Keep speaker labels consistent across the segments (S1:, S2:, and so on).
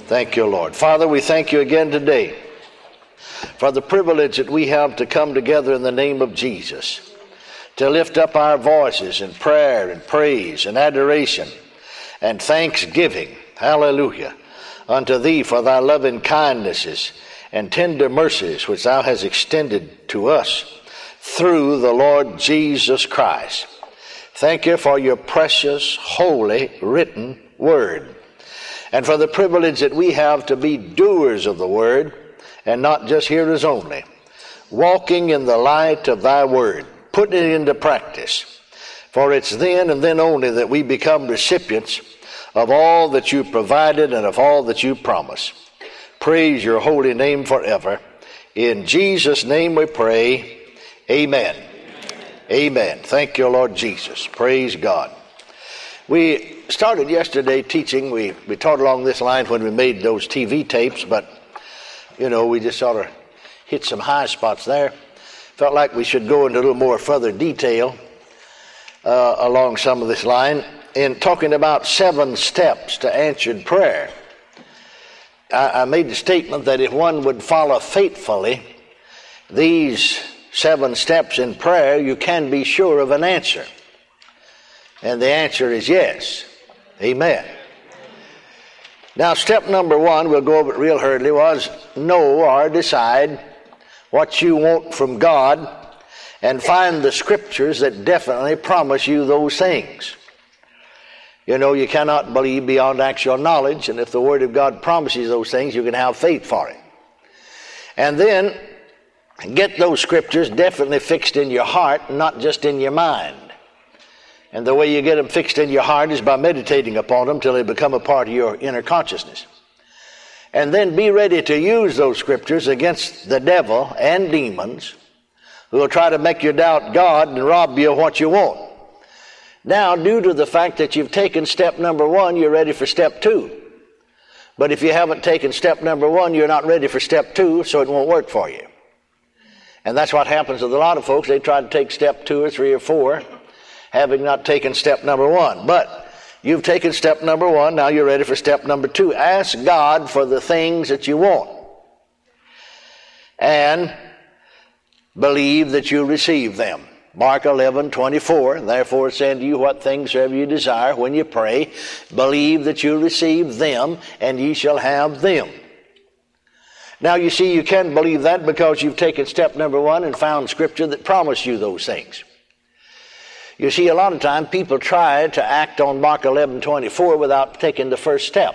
S1: Thank you, Lord. Father, we thank you again today for the privilege that we have to come together in the name of Jesus, to lift up our voices in prayer and praise and adoration and thanksgiving, hallelujah, unto thee for thy loving kindnesses and tender mercies which thou hast extended to us through the Lord Jesus Christ. Thank you for your precious, holy, written word, and for the privilege that we have to be doers of the word and not just hearers only, walking in the light of thy word, putting it into practice. For it's then and then only that we become recipients of all that you provided and of all that you promised. Praise your holy name forever. In Jesus' name we pray. Amen. Amen. Thank you, Lord Jesus. Praise God. We started yesterday teaching. We taught along this line when we made those TV tapes, but, we just sort of hit some high spots there. Felt like we should go into a little more further detail along some of this line in talking about 7 steps to answered prayer. I made the statement that if one would follow faithfully these 7 steps in prayer, you can be sure of an answer. And the answer is yes. Amen. Now, step number 1, we'll go over it real hurriedly, was know or decide what you want from God and find the scriptures that definitely promise you those things. You cannot believe beyond actual knowledge, and if the Word of God promises those things, you can have faith for it. And then get those scriptures definitely fixed in your heart, not just in your mind. And the way you get them fixed in your heart is by meditating upon them till they become a part of your inner consciousness. And then be ready to use those scriptures against the devil and demons who will try to make you doubt God and rob you of what you want. Now, due to the fact that you've taken step number 1, you're ready for step 2. But if you haven't taken step number 1, you're not ready for step 2, so it won't work for you. And that's what happens with a lot of folks. They try to take step 2 or 3 or 4, having not taken step number 1. But you've taken step number 1, now you're ready for step number 2. Ask God for the things that you want, and believe that you receive them. Mark 11:24, therefore say unto you, what things soever you desire when you pray, believe that you receive them, and ye shall have them. Now you see, you can believe that because you've taken step number 1 and found scripture that promised you those things. You see, a lot of time people try to act on Mark 11:24 without taking the first step.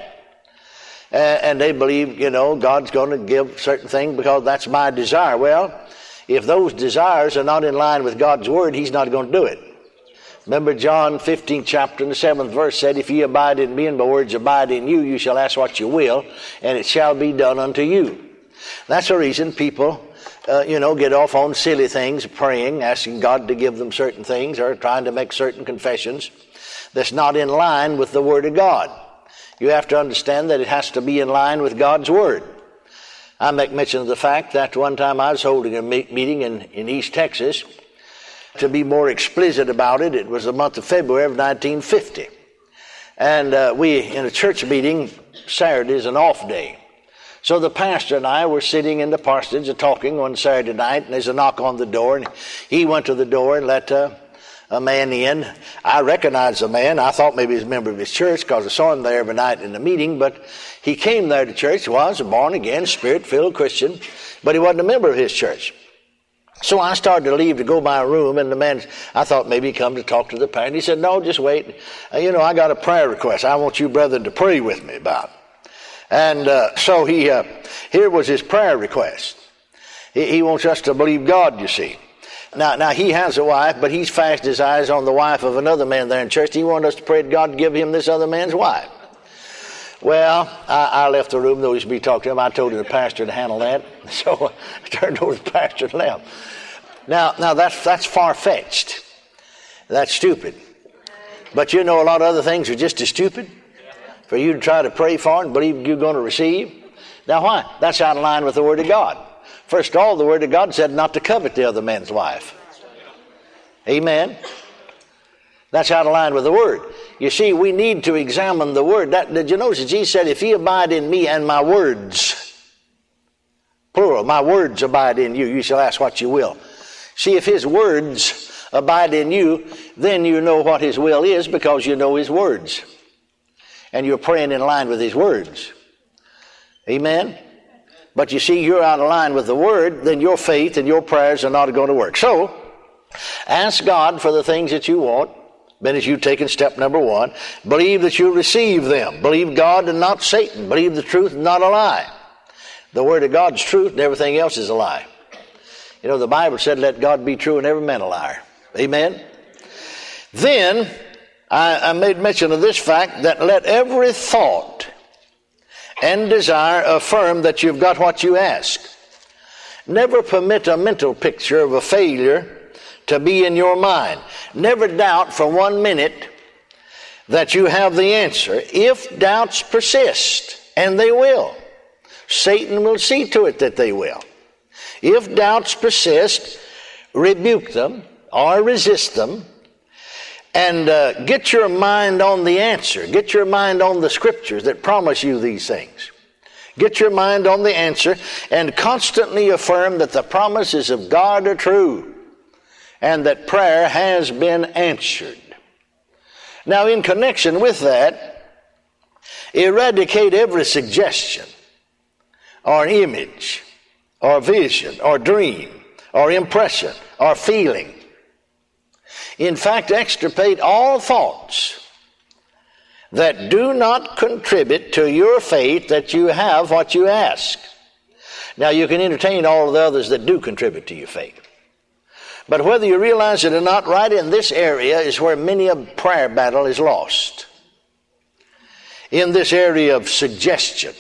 S1: And they believe, God's going to give certain things because that's my desire. Well, if those desires are not in line with God's word, he's not going to do it. Remember John 15th chapter and the 7th verse said, if ye abide in me and my words abide in you, you shall ask what you will, and it shall be done unto you. That's the reason people get off on silly things, praying, asking God to give them certain things, or trying to make certain confessions that's not in line with the Word of God. You have to understand that it has to be in line with God's Word. I make mention of the fact that one time I was holding a meeting in East Texas. To be more explicit about it, it was the month of February of 1950. And we, in a church meeting, Saturday is an off day. So the pastor and I were sitting in the parsonage talking one Saturday night, and there's a knock on the door, and he went to the door and let a man in. I recognized the man. I thought maybe he was a member of his church because I saw him there every night in the meeting, but he came there to church, was a born-again, Spirit-filled Christian, but he wasn't a member of his church. So I started to leave to go my room, and the man, I thought maybe he'd come to talk to the pastor. And he said, no, just wait. I got a prayer request I want you brethren to pray with me about. And so here was his prayer request. He wants us to believe God, you see. Now he has a wife, but he's fastened his eyes on the wife of another man there in church. He wanted us to pray to God to give him this other man's wife. Well, I left the room, though he should be talking to him. I told the pastor to handle that. So I turned over to the pastor and left. Now that's far-fetched. That's stupid. But a lot of other things are just as stupid. For you to try to pray for and believe you're going to receive. Now why? That's out of line with the Word of God. First of all, the Word of God said not to covet the other man's wife. Amen. That's out of line with the Word. You see, we need to examine the Word. Did you notice that Jesus said, if ye abide in me and my words, plural, my words abide in you, you shall ask what you will. See, if His words abide in you, then you know what His will is because you know His words. And you're praying in line with His words. Amen? But you see, you're out of line with the Word, then your faith and your prayers are not going to work. So, ask God for the things that you want. Then as you've taken step number one, believe that you'll receive them. Believe God and not Satan. Believe the truth and not a lie. The Word of God's truth and everything else is a lie. You know, the Bible said, let God be true and every man a liar. Amen? Then, I made mention of this fact that let every thought and desire affirm that you've got what you ask. Never permit a mental picture of a failure to be in your mind. Never doubt for 1 minute that you have the answer. If doubts persist, and they will, Satan will see to it that they will. If doubts persist, rebuke them or resist them, and get your mind on the answer. Get your mind on the Scriptures that promise you these things. Get your mind on the answer and constantly affirm that the promises of God are true and that prayer has been answered. Now, in connection with that, eradicate every suggestion or image or vision or dream or impression or feeling. In fact, extirpate all thoughts that do not contribute to your faith that you have what you ask. Now, you can entertain all of the others that do contribute to your faith. But whether you realize it or not, right in this area is where many a prayer battle is lost. In this area of suggestion.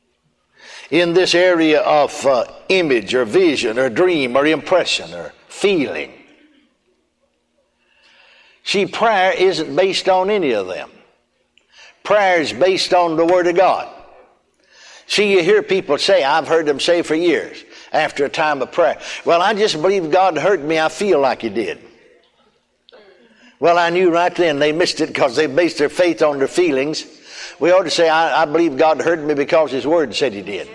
S1: In this area of image or vision or dream or impression or feeling. See, prayer isn't based on any of them. Prayer is based on the Word of God. See, you hear people say, I've heard them say for years, after a time of prayer, well, I just believe God heard me, I feel like He did. Well, I knew right then they missed it because they based their faith on their feelings. We ought to say, I believe God heard me because His Word said He did.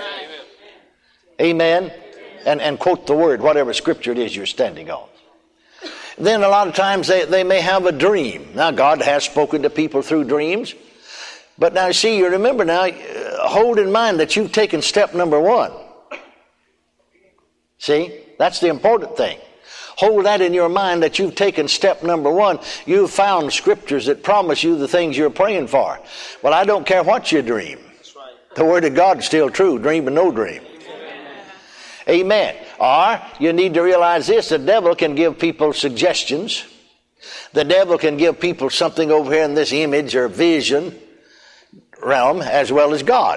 S1: Amen? And quote the Word, whatever Scripture it is you're standing on. Then a lot of times they may have a dream. Now, God has spoken to people through dreams. But now, see, you remember now, hold in mind that you've taken step number one. See, that's the important thing. Hold that in your mind that you've taken step number one. You've found Scriptures that promise you the things you're praying for. Well, I don't care what you dream. The Word of God's still true, dream or no dream. Amen. Or you need to realize this, the devil can give people suggestions. The devil can give people something over here in this image or vision realm as well as God.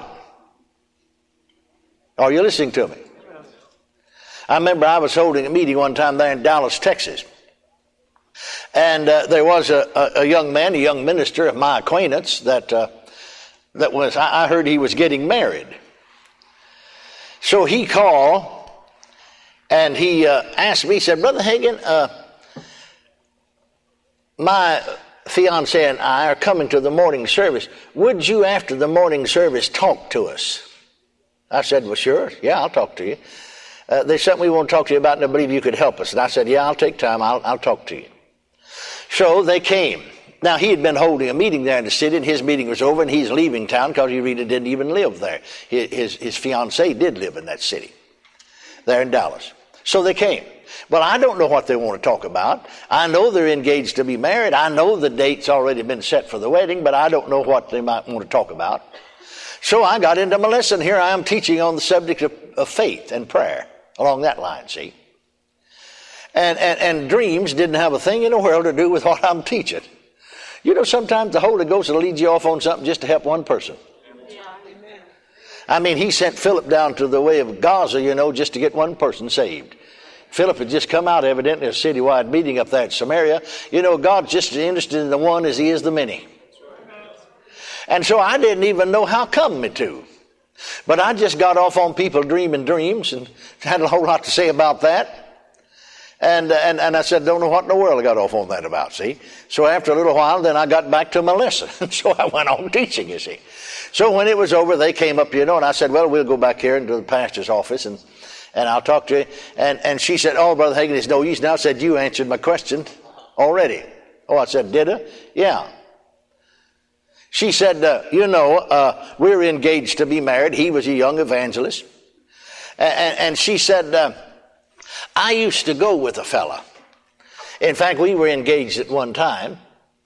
S1: Are you listening to me? I remember I was holding a meeting one time there in Dallas, Texas. And there was a young man, a young minister of my acquaintance that was, I heard he was getting married. So he called and he asked me, he said, Brother Hagin, my fiancé and I are coming to the morning service. Would you, after the morning service, talk to us? I said, well, sure. Yeah, I'll talk to you. There's something we want to talk to you about, and I believe you could help us. And I said, yeah, I'll take time. I'll talk to you. So they came. Now, he had been holding a meeting there in the city, and his meeting was over, and he's leaving town because he really didn't even live there. His fiancée did live in that city, there in Dallas. So they came. Well, I don't know what they want to talk about. I know they're engaged to be married. I know the date's already been set for the wedding, but I don't know what they might want to talk about. So I got into my lesson. Here I am teaching on the subject of faith and prayer along that line, see. And dreams didn't have a thing in the world to do with what I'm teaching. You know, sometimes the Holy Ghost will lead you off on something just to help one person. I mean, he sent Philip down to the way of Gaza, you know, just to get one person saved. Philip had just come out, evidently, a citywide meeting up there at Samaria. You know, God's just as interested in the one as He is the many. And so I didn't even know how come me to. But I just got off on people dreaming dreams and had a whole lot to say about that. And I said, don't know what in the world I got off on that about, see. So after a little while, then I got back to my lesson. And so I went on teaching, you see. So when it was over, they came up, and I said, well, we'll go back here into the pastor's office and I'll talk to you. And she said, oh, Brother Hagin, it's no use now. I said, you answered my question already. Oh, I said, did I? Yeah. She said, we're engaged to be married. He was a young evangelist. And she said, I used to go with a fella. In fact, we were engaged at one time.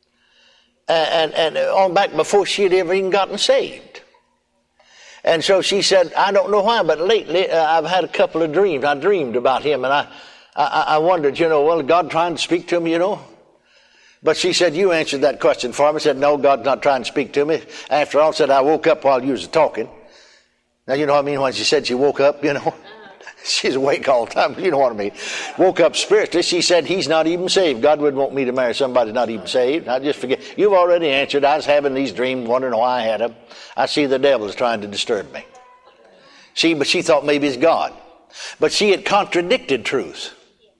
S1: And on back before she had ever even gotten saved. And so she said, I don't know why, but lately I've had a couple of dreams. I dreamed about him, and I wondered, well, God trying to speak to me, But she said, you answered that question for me. I said, no, God's not trying to speak to me. After all, said, I woke up while you was talking. Now, you know what I mean when she said she woke up, She's awake all the time, you know what I mean. Woke up spiritually. She said, he's not even saved. God wouldn't want me to marry somebody not even saved. I just forget. You've already answered. I was having these dreams, wondering why I had them. I see the devil is trying to disturb me. See, but she thought maybe it's God. But see, it contradicted truth.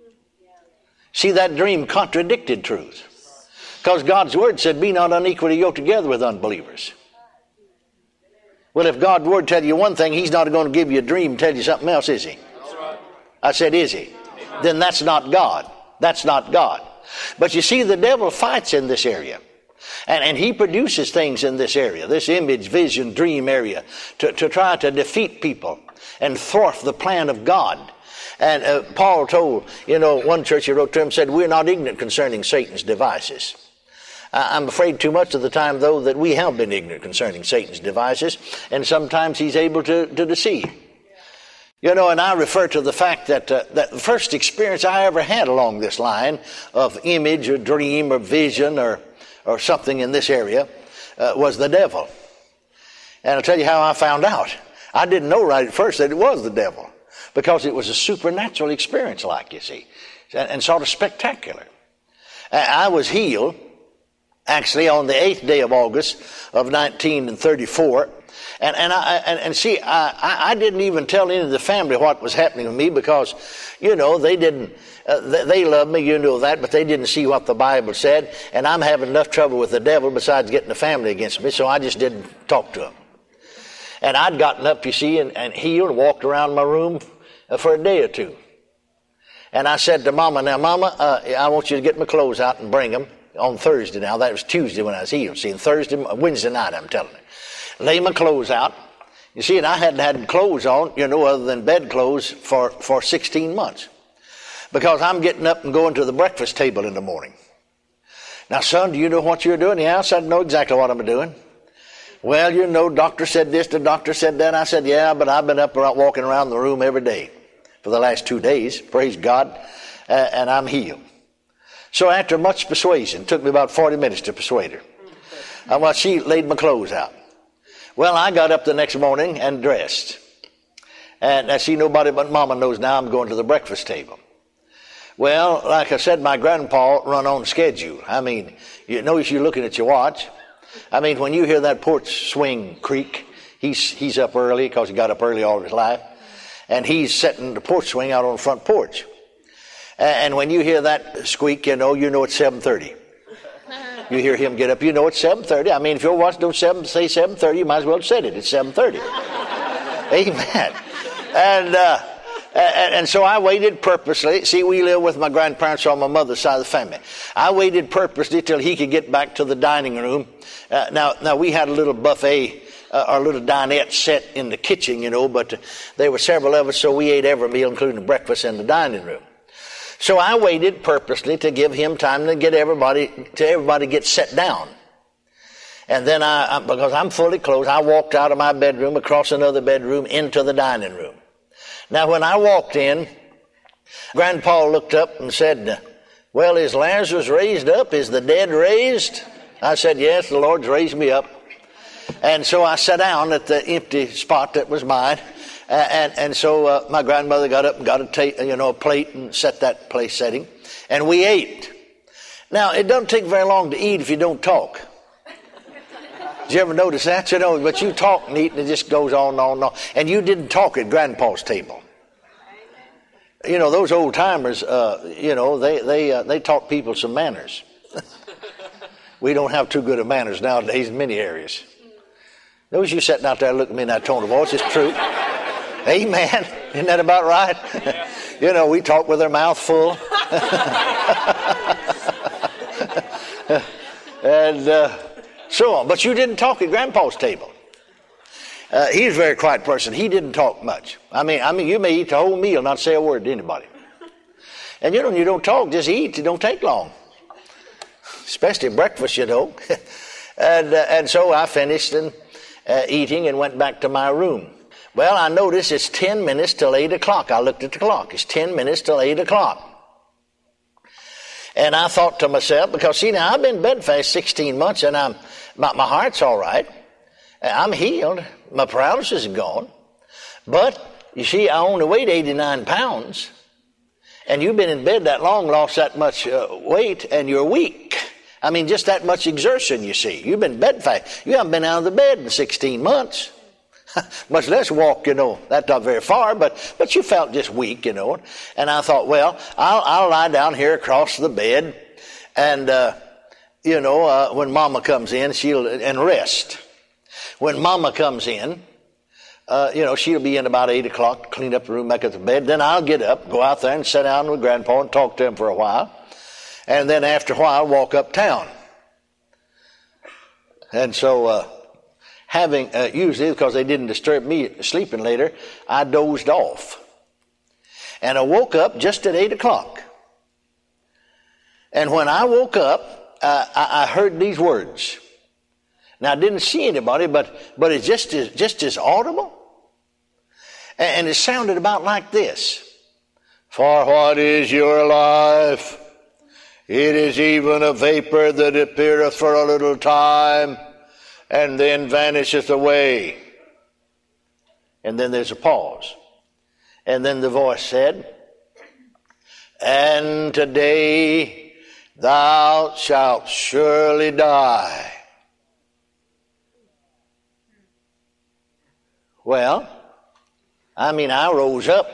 S1: See, that dream contradicted truth. Because God's word said, be not unequally yoked together with unbelievers. Well, if God's word tells you one thing, he's not going to give you a dream and tell you something else, is he? I said, is he? Then that's not God. That's not God. But you see, the devil fights in this area. And he produces things in this area, this image, vision, dream area, to try to defeat people and thwart the plan of God. And Paul told, one church he wrote to him, said, we're not ignorant concerning Satan's devices. I'm afraid too much of the time, though, that we have been ignorant concerning Satan's devices, and sometimes he's able to deceive. And I refer to the fact that the first experience I ever had along this line of image or dream or vision or something in this area was the devil. And I'll tell you how I found out. I didn't know right at first that it was the devil, because it was a supernatural experience, like, you see, and sort of spectacular. I was healed, actually, on the 8th day of August of 1934. And see, I didn't even tell any of the family what was happening with me, because, they didn't, they loved me, that, but they didn't see what the Bible said. And I'm having enough trouble with the devil besides getting the family against me, so I just didn't talk to them. And I'd gotten up, you see, and healed and walked around my room for a day or two. And I said to Mama, now, Mama, I want you to get my clothes out and bring them on Thursday now. That was Tuesday when I was healed. See, Wednesday night, I'm telling you. Lay my clothes out. You see, and I hadn't had clothes on, other than bed clothes for 16 months. Because I'm getting up and going to the breakfast table in the morning. Now, son, do you know what you're doing? Yeah, I said, I know exactly what I'm doing. Well, doctor said this, the doctor said that. I said, yeah, but I've been up around, walking around the room every day for the last 2 days. Praise God. And I'm healed. So after much persuasion, it took me about 40 minutes to persuade her. She laid my clothes out. Well, I got up the next morning and dressed. And I see nobody but Mama knows now I'm going to the breakfast table. Well, like I said, my grandpa run on schedule. I mean, you notice you're looking at your watch. I mean, when you hear that porch swing creak, he's up early because he got up early all his life. And he's setting the porch swing out on the front porch. And when you hear that squeak, you know it's 7:30. You hear him get up, it's 7:30. I mean, if your watch don't say 7:30, you might as well have said it. It's 7:30. Amen. And so I waited purposely. See, we live with my grandparents on my mother's side of the family. I waited purposely till he could get back to the dining room. Now we had a little buffet, or a little dinette set in the kitchen, but there were several of us, so we ate every meal, including breakfast, in the dining room. So I waited purposely to give him time to get everybody get set down. And then because I'm fully clothed, I walked out of my bedroom, across another bedroom, into the dining room. Now when I walked in, Grandpa looked up and said, well, is Lazarus raised up? Is the dead raised? I said, yes, the Lord's raised me up. And so I sat down at the empty spot that was mine. And so my grandmother got up and got a plate and set that place setting. And we ate. Now, it doesn't take very long to eat if you don't talk. Did you ever notice that? But you talk and eat and it just goes on and on and on. And you didn't talk at Grandpa's table. You know, those old timers, they taught people some manners. We don't have too good of manners nowadays in many areas. Those of you sitting out there looking at me in that tone of voice, it's true. Amen. Isn't that about right? You know, we talk with our mouth full. And so on. But you didn't talk at Grandpa's table. He's a very quiet person. He didn't talk much. I mean, you may eat the whole meal, not say a word to anybody. And you know, when you don't talk, just eat. It don't take long. Especially breakfast, you know. And so I finished eating and went back to my room. Well, I noticed it's 10 minutes till 8 o'clock. I looked at the clock. It's 10 minutes till 8 o'clock. And I thought to myself, because see now, I've been bedfast 16 months and my heart's all right. I'm healed. My paralysis is gone. But, you see, I only weighed 89 pounds. And you've been in bed that long, lost that much weight, and you're weak. I mean, just that much exertion, you see. You've been bedfast. You haven't been out of the bed in 16 months. Much less walk, you know. That's not very far, but you felt just weak, you know. And I thought, well, I'll lie down here across the bed, and, when Mama comes in, and rest. When Mama comes in, she'll be in about 8 o'clock, clean up the room, make up the bed. Then I'll get up, go out there and sit down with Grandpa and talk to him for a while. And then after a while, walk uptown. And so, usually because they didn't disturb me sleeping later, I dozed off. And I woke up just at 8 o'clock. And when I woke up, I heard these words. Now, I didn't see anybody, but it's just as audible. And it sounded about like this. For what is your life? It is even a vapor that appeareth for a little time, and then vanisheth away. And then there's a pause. And then the voice said, and today thou shalt surely die. Well, I rose up.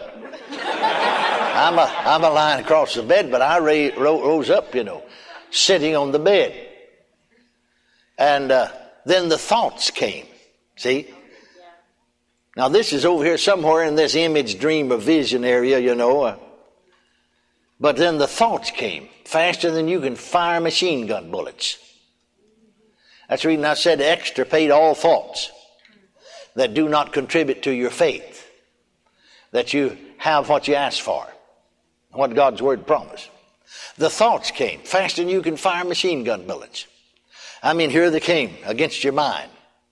S1: I'm a lying across the bed, but I rose up, sitting on the bed. And then the thoughts came. See? Now, this is over here somewhere in this image, dream, or vision area, But then the thoughts came faster than you can fire machine gun bullets. That's the reason I said extirpate all thoughts that do not contribute to your faith, that you have what you ask for, what God's Word promised. The thoughts came faster than you can fire machine gun bullets. Here they came against your mind.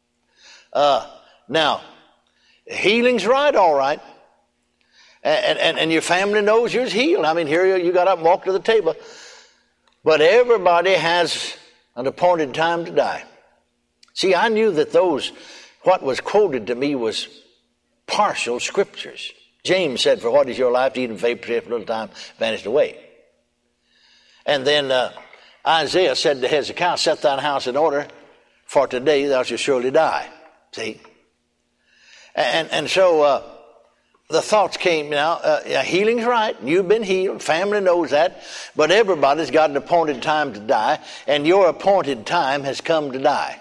S1: Now, healing's right, all right. And your family knows you're healed. Here you got up and walked to the table. But everybody has an appointed time to die. See, I knew that what was quoted to me was partial scriptures. James said, for what is your life? To eat and vapor for a little time, vanished away. And then Isaiah said to Hezekiah, set thine house in order, for today thou shalt surely die. See? And so the thoughts came now, healing's right, you've been healed, family knows that, but everybody's got an appointed time to die, and your appointed time has come to die.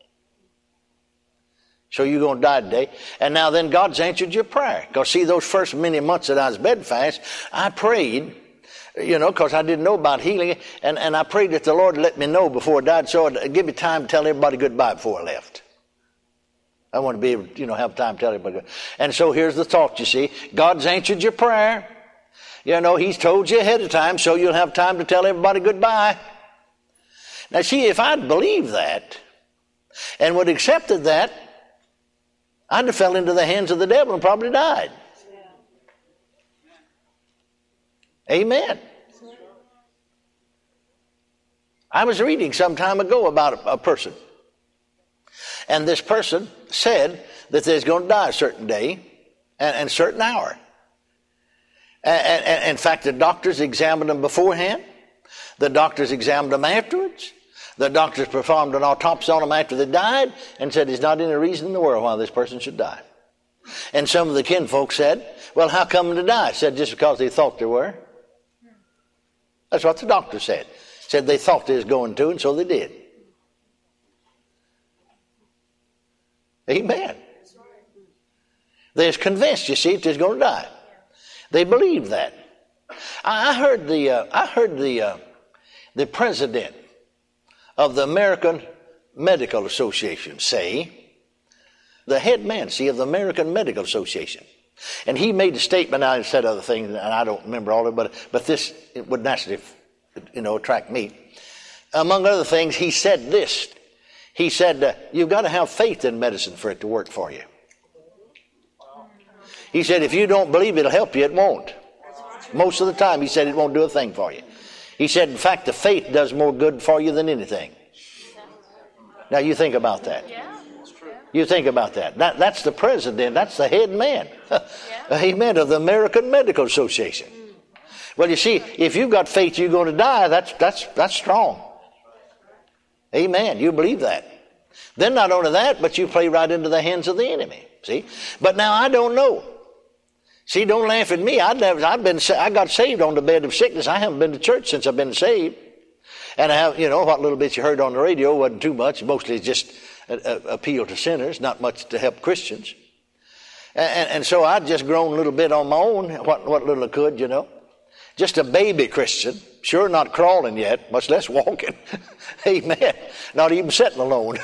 S1: So you're going to die today. And now then God's answered your prayer. Because see, those first many months that I was bedfast, I prayed, because I didn't know about healing, and I prayed that the Lord let me know before I died, so it'd give me time to tell everybody goodbye before I left. I want to be able to, have time to tell everybody goodbye. And so here's the thought, you see. God's answered your prayer. He's told you ahead of time, so you'll have time to tell everybody goodbye. Now see, if I'd believed that, and would have accepted that, I'd have fell into the hands of the devil and probably died. Amen. I was reading some time ago about a person. And this person said that they're going to die a certain day and a certain hour. And in fact, the doctors examined them beforehand. The doctors examined them afterwards. The doctors performed an autopsy on them after they died and said there's not any reason in the world why this person should die. And some of the kinfolk said, well, how come to die? Said, just because they thought they were. That's what the doctor said. Said they thought they was going to, and so they did. Amen. They're convinced, you see, that they're going to die. They believe that. I heard the president of the American Medical Association say, the head man, see, of the American Medical Association. And he made a statement, I said other things, and I don't remember all of it, but this it would naturally, attract me. Among other things, he said this. He said, you've got to have faith in medicine for it to work for you. He said, if you don't believe it'll help you, it won't. Most of the time, he said, it won't do a thing for you. He said, in fact, the faith does more good for you than anything. Now, you think about that. You think about that. That's the president. That's the head man. Amen. Of the American Medical Association. Well, you see, if you've got faith you're going to die, that's strong. Amen. You believe that. Then not only that, but you play right into the hands of the enemy. See? But now I don't know. See, don't laugh at me. I got saved on the bed of sickness. I haven't been to church since I've been saved. And I have, what little bit you heard on the radio wasn't too much. Mostly just appeal to sinners, not much to help Christians. And so I'd just grown a little bit on my own, what little I could, Just a baby Christian, sure not crawling yet, much less walking. Amen. Not even sitting alone.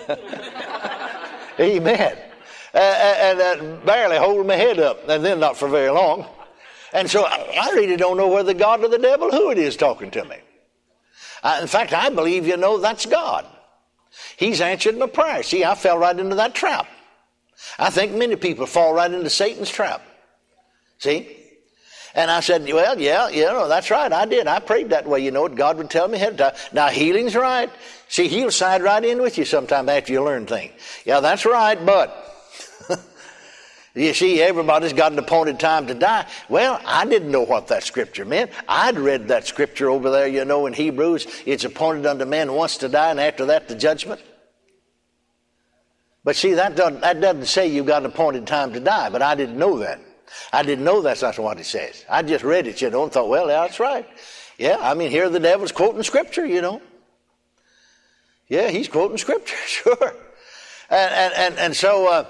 S1: Amen. And barely holding my head up, and then not for very long. And so I really don't know whether God or the devil, who it is talking to me. In fact, I believe, that's God. He's answered my prayer. See, I fell right into that trap. I think many people fall right into Satan's trap. See? And I said, well, yeah, that's right. I did. I prayed that way. God would tell me ahead of time. Now, healing's right. See, he'll side right in with you sometime after you learn things. Yeah, that's right, but you see, everybody's got an appointed time to die. Well, I didn't know what that scripture meant. I'd read that scripture over there, in Hebrews. It's appointed unto man once to die, and after that, the judgment. But see, that doesn't say you've got an appointed time to die, but I didn't know that. I didn't know that's not what it says. I just read it, and thought, well, yeah, that's right. Yeah, here the devil's quoting scripture, Yeah, he's quoting scripture, sure. And so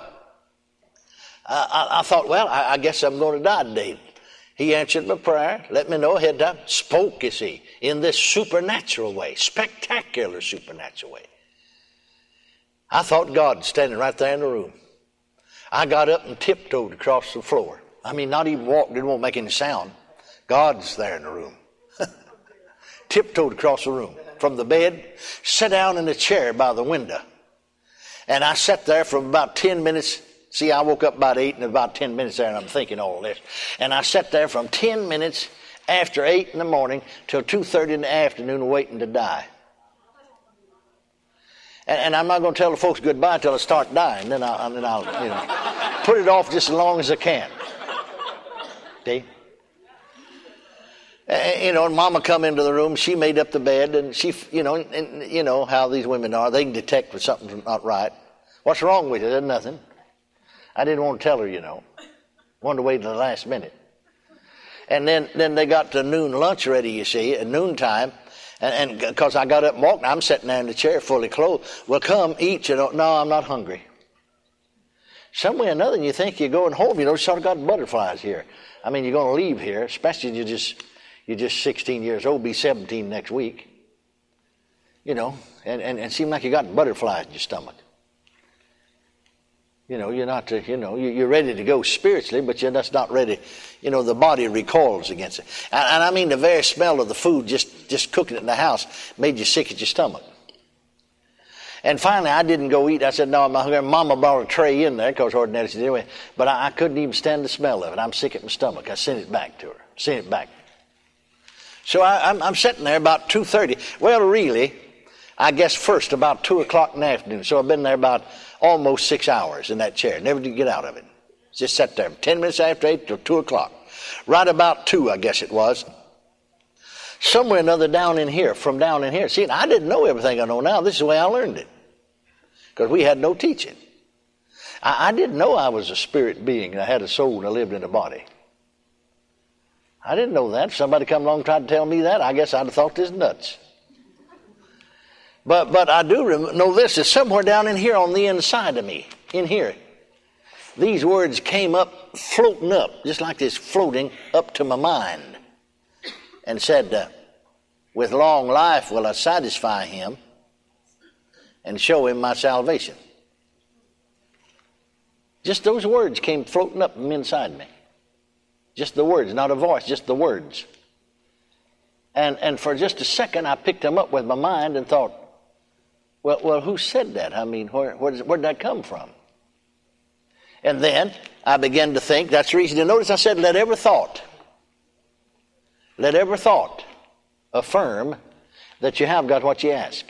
S1: I thought, well, I guess I'm going to die today. He answered my prayer, let me know ahead of time, spoke, you see, in this supernatural way, spectacular supernatural way. I thought God standing right there in the room. I got up and tiptoed across the floor. Not even walked, didn't want to make any sound. God's there in the room. Tiptoed across the room from the bed, sat down in a chair by the window. And I sat there for about 10 minutes. See, I woke up about 8 and about 10 minutes there, and I'm thinking all this. And I sat there from 10 minutes after 8 in the morning till 2:30 in the afternoon waiting to die. And I'm not going to tell the folks goodbye until I start dying. Then I'll put it off just as long as I can. See? And Mama come into the room. She made up the bed, and she, and how these women are. They can detect when something's not right. What's wrong with you? There's nothing. I didn't want to tell her, Wanted to wait till the last minute. And then they got the noon lunch ready, you see, at noontime. And because I got up and walked, I'm sitting there in the chair fully clothed. Well, come, eat, No, I'm not hungry. Some way or another, you think you're going home, you sort of got butterflies here. you're going to leave here, especially you're just 16 years old, be 17 next week. And it seemed like you got butterflies in your stomach. You're not, you're ready to go spiritually, but you're just not ready. The body recoils against it. And the very smell of the food, just cooking it in the house, made you sick at your stomach. And finally, I didn't go eat. I said, no, I'm not hungry. Mama brought a tray in there, because ordinarily she did anyway. But I couldn't even stand the smell of it. I'm sick at my stomach. I sent it back to her. Sent it back. So I'm sitting there about 2:30. Well, really, I guess first about 2 o'clock in the afternoon. So I've been there about almost 6 hours in that chair. Never did get out of it. Just sat there 10 minutes after 8 till 2 o'clock. Right about 2, I guess it was. Somewhere or another from down in here. See, I didn't know everything I know now. This is the way I learned it. Because we had no teaching. I didn't know I was a spirit being and I had a soul and I lived in a body. I didn't know that. If somebody come along and tried to tell me that, I guess I'd have thought this nuts. But I do know this is somewhere down in here on the inside of me, in here. These words came up, floating up, just like this, floating up to my mind, and said, with long life will I satisfy him and show him my salvation. Just those words came floating up from inside me. Just the words, not a voice, just the words. And for just a second, I picked them up with my mind and thought, well, who said that? I mean, where did that come from? And then I began to think, that's the reason to notice I said, let every thought affirm that you have got what you ask.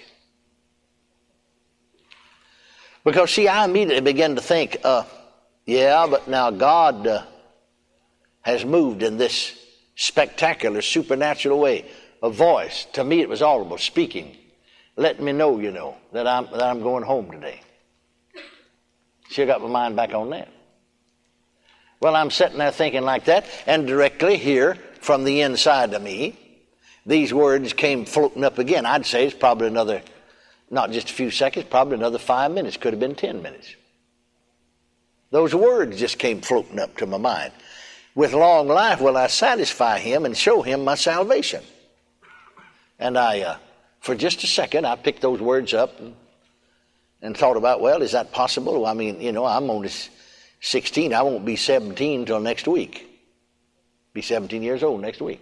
S1: Because, see, I immediately began to think, yeah, but now God has moved in this spectacular, supernatural way. A voice, to me it was audible, speaking, letting me know, that I'm going home today. See, I got my mind back on that. Well, I'm sitting there thinking like that, and directly here from the inside of me, these words came floating up again. I'd say it's probably another, not just a few seconds, probably another 5 minutes, could have been 10 minutes. Those words just came floating up to my mind. With long life will I satisfy him and show him my salvation. And for just a second, I picked those words up and thought about, well, is that possible? I mean, I'm only 16. I won't be 17 until next week. Be 17 years old next week.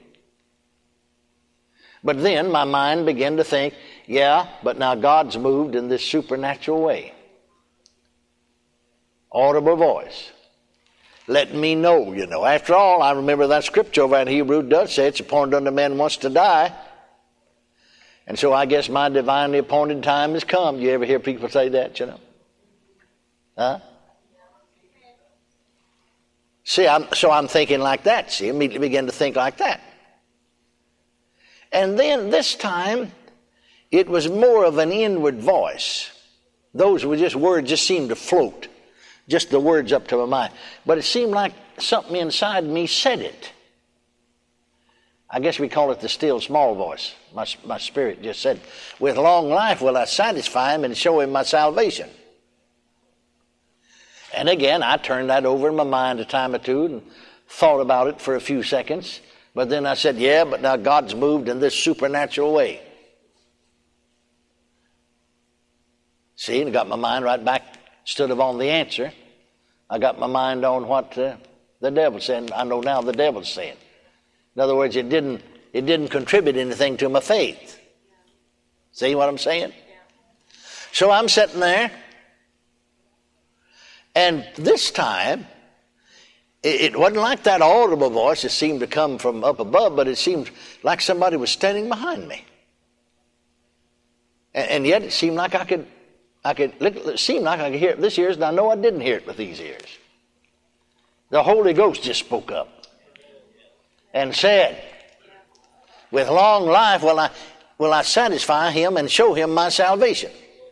S1: But then my mind began to think, yeah, but now God's moved in this supernatural way. Audible voice. Let me know, After all, I remember that scripture over in Hebrews does say it's appointed unto man once to die. And so I guess my divinely appointed time has come. You ever hear people say that, Huh? See, I'm thinking like that. See, immediately begin to think like that. And then this time, it was more of an inward voice. Those were just words, just seemed to float. Just the words up to my mind. But it seemed like something inside me said it. I guess we call it the still small voice. My spirit just said, with long life will I satisfy him and show him my salvation. And again, I turned that over in my mind a time or two and thought about it for a few seconds. But then I said, yeah, but now God's moved in this supernatural way. See, and I got my mind right back. Instead of on the answer, I got my mind on what the devil said. I know now the devil's saying. In other words, it didn't contribute anything to my faith. See what I'm saying? So I'm sitting there, and this time, it wasn't like that audible voice that seemed to come from up above, but it seemed like somebody was standing behind me. And yet it seemed like it seemed like I could hear it with this ears, and I know I didn't hear it with these ears. The Holy Ghost just spoke up and said, with long life will I satisfy him and show him my salvation.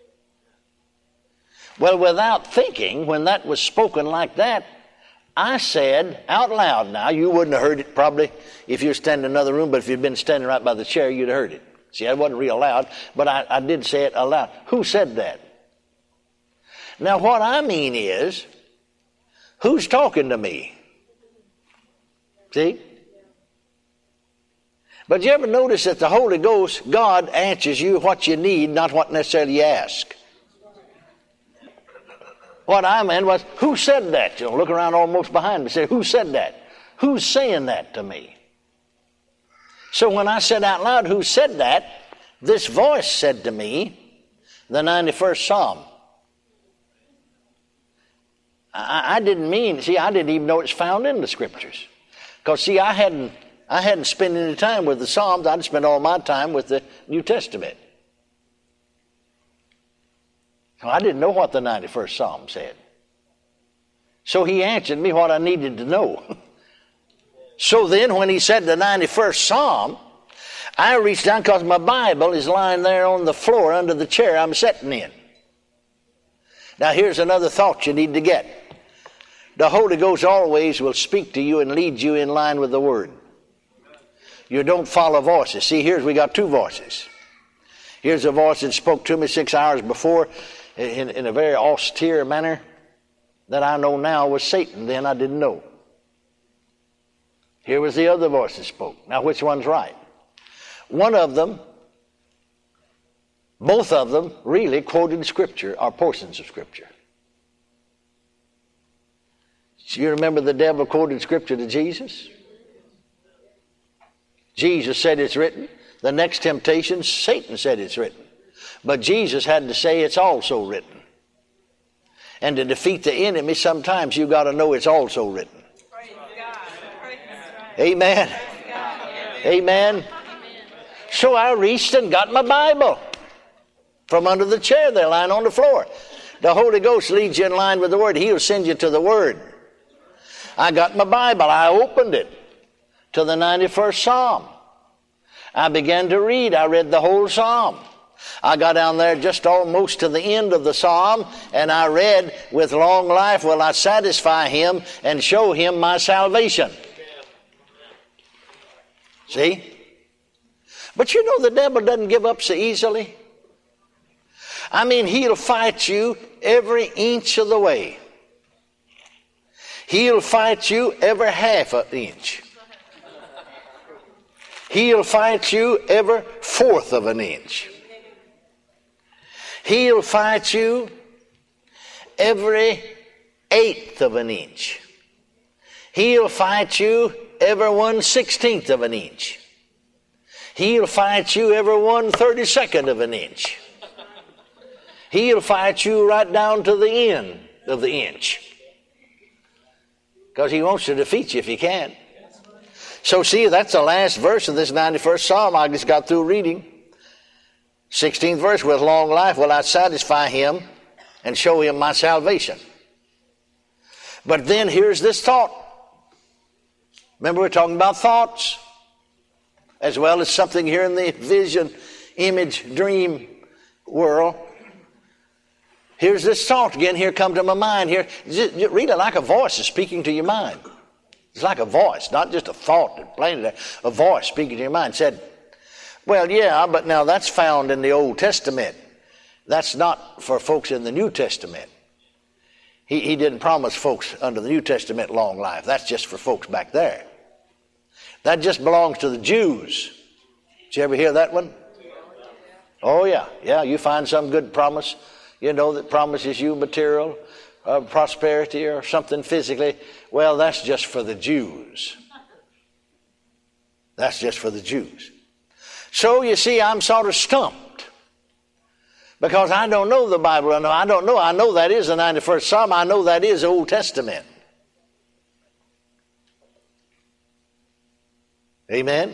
S1: Well, without thinking, when that was spoken like that, I said out loud, now you wouldn't have heard it probably if you were standing in another room, but if you'd been standing right by the chair, you'd have heard it. See, I wasn't real loud, but I did say it aloud. Who said that? Now, what I mean is, who's talking to me? See? But you ever notice that the Holy Ghost, God answers you what you need, not what necessarily you ask? What I meant was, who said that? Look around almost behind me and say, who said that? Who's saying that to me? So when I said out loud, who said that? This voice said to me, the 91st Psalm. I didn't even know it's found in the Scriptures. Because, see, I hadn't spent any time with the Psalms. I'd spent all my time with the New Testament. So I didn't know what the 91st Psalm said. So he answered me what I needed to know. So then when he said the 91st Psalm, I reached down because my Bible is lying there on the floor under the chair I'm sitting in. Now here's another thought you need to get. The Holy Ghost always will speak to you and lead you in line with the Word. You don't follow voices. See, we got two voices. Here's a voice that spoke to me 6 hours before in a very austere manner that I know now was Satan. Then I didn't know. Here was the other voice that spoke. Now which one's right? One of them, both of them really quoted Scripture or portions of Scripture. You remember the devil quoted Scripture to Jesus? Jesus said it's written. The next temptation, Satan said it's written. But Jesus had to say it's also written. And to defeat the enemy, sometimes you've got to know it's also written. Praise God. Praise God. Amen. Praise God. Amen. Amen. So I reached and got my Bible from under the chair there, lying on the floor. The Holy Ghost leads you in line with the Word. He'll send you to the Word. I got my Bible. I opened it to the 91st Psalm. I began to read. I read the whole Psalm. I got down there just almost to the end of the Psalm, and I read, with long life will I satisfy him and show him my salvation. See? But you know the devil doesn't give up so easily. I mean, he'll fight you every inch of the way. He'll fight you every half an inch. He'll fight you every fourth of an inch. He'll fight you every eighth of an inch. He'll fight you every 1/16 of an inch. He'll fight you every 1/32 of an inch. He'll fight you right down to the end of the inch. Because he wants to defeat you if he can. So see, that's the last verse of this 91st Psalm I just got through reading. 16th verse, with long life will I satisfy him and show him my salvation. But then here's this thought. Remember, we're talking about thoughts, as well as something here in the vision, image, dream world. Here's this thought again. Here come to my mind. Here, just read it like a voice is speaking to your mind. It's like a voice, not just a thought that plain there. A voice speaking to your mind said, well, yeah, but now that's found in the Old Testament. That's not for folks in the New Testament. He didn't promise folks under the New Testament long life. That's just for folks back there. That just belongs to the Jews. Did you ever hear that one? Oh, yeah. Yeah, you find some good promise, that promises you material prosperity or something physically. Well, that's just for the Jews. That's just for the Jews. So, you see, I'm sort of stumped. Because I don't know the Bible. I don't know. I know that is the 91st Psalm. I know that is the Old Testament. Amen?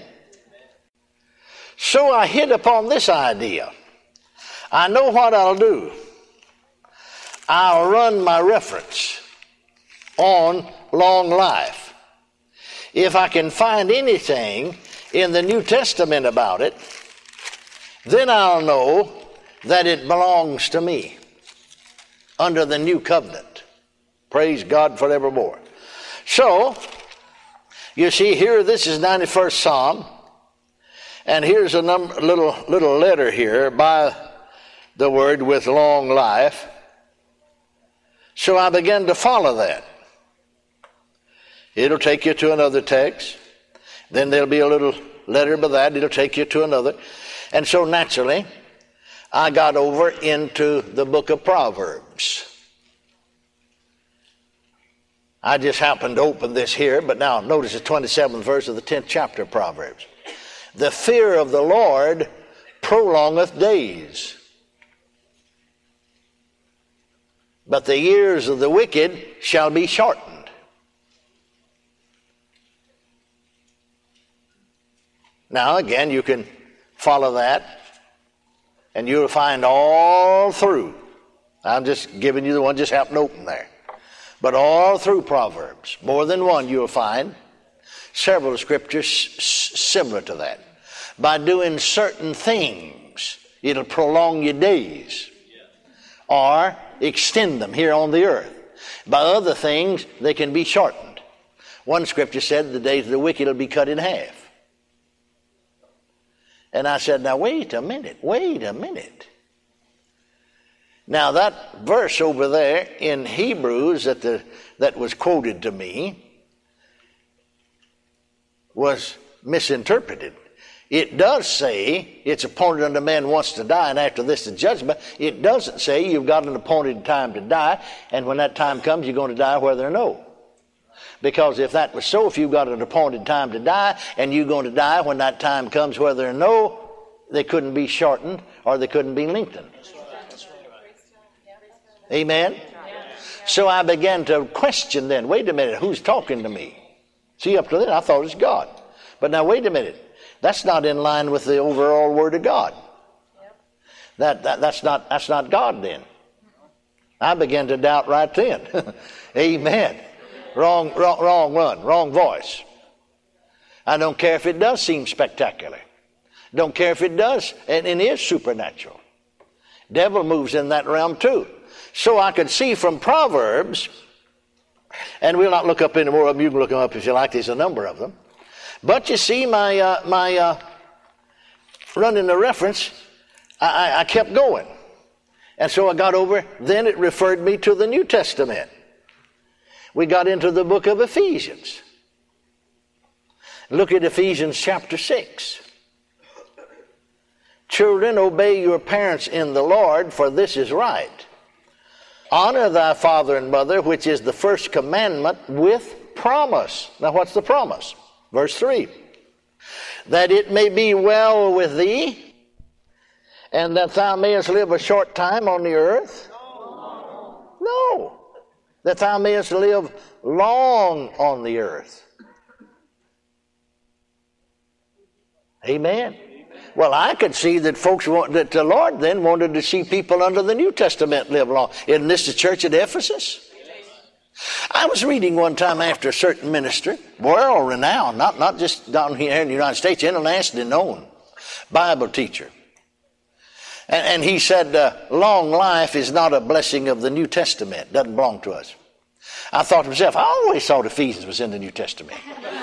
S1: So I hit upon this idea. I know what I'll do. I'll run my reference on long life. If I can find anything in the New Testament about it, then I'll know that it belongs to me under the new covenant. Praise God forevermore. So, you see here, this is 91st Psalm, and here's a little letter here by the word with long life. So I began to follow that. It'll take you to another text. Then there'll be a little letter by that. It'll take you to another. And so naturally, I got over into the book of Proverbs. I just happened to open this here, but now notice the 27th verse of the 10th chapter of Proverbs. The fear of the Lord prolongeth days, but the years of the wicked shall be shortened. Now again, you can follow that, and you'll find all through. I'm just giving you the one just happened to open there. But all through Proverbs, more than one, you'll find several scriptures similar to that. By doing certain things, it'll prolong your days. or extend them here on the earth. By other things, they can be shortened. One scripture said the days of the wicked will be cut in half. And I said, now wait a minute. Now that verse over there in Hebrews that was quoted to me was misinterpreted. It does say it's appointed unto man once to die, and after this the judgment. It doesn't say you've got an appointed time to die, and when that time comes you're going to die whether or no. Because if that was so, if you've got an appointed time to die, and you're going to die when that time comes whether or no, they couldn't be shortened or they couldn't be lengthened. Amen? So I began to question then, wait a minute, who's talking to me? See, up to then I thought it was God. But now wait a minute. That's not in line with the overall Word of God. That's not God then. I began to doubt right then. Amen. Wrong run, wrong voice. I don't care if it does seem spectacular. Don't care if it does and it is supernatural. Devil moves in that realm too. So I could see from Proverbs, and we'll not look up any more of them. You can look them up if you like. There's a number of them. But you see, my running the reference, I kept going. And so I got over, then it referred me to the New Testament. We got into the book of Ephesians. Look at Ephesians chapter 6. Children, obey your parents in the Lord, for this is right. Honor thy father and mother, which is the first commandment with promise. Now what's the promise? Verse 3. That it may be well with thee, and that thou mayest live a short time on the earth. No. That thou mayest live long on the earth. Amen. Well, I could see that that the Lord then wanted to see people under the New Testament live long. Isn't this the church at Ephesus? I was reading one time after a certain minister, world renowned, not just down here in the United States, internationally known Bible teacher. And he said, long life is not a blessing of the New Testament. Doesn't belong to us. I thought to myself, I always thought Ephesians was in the New Testament.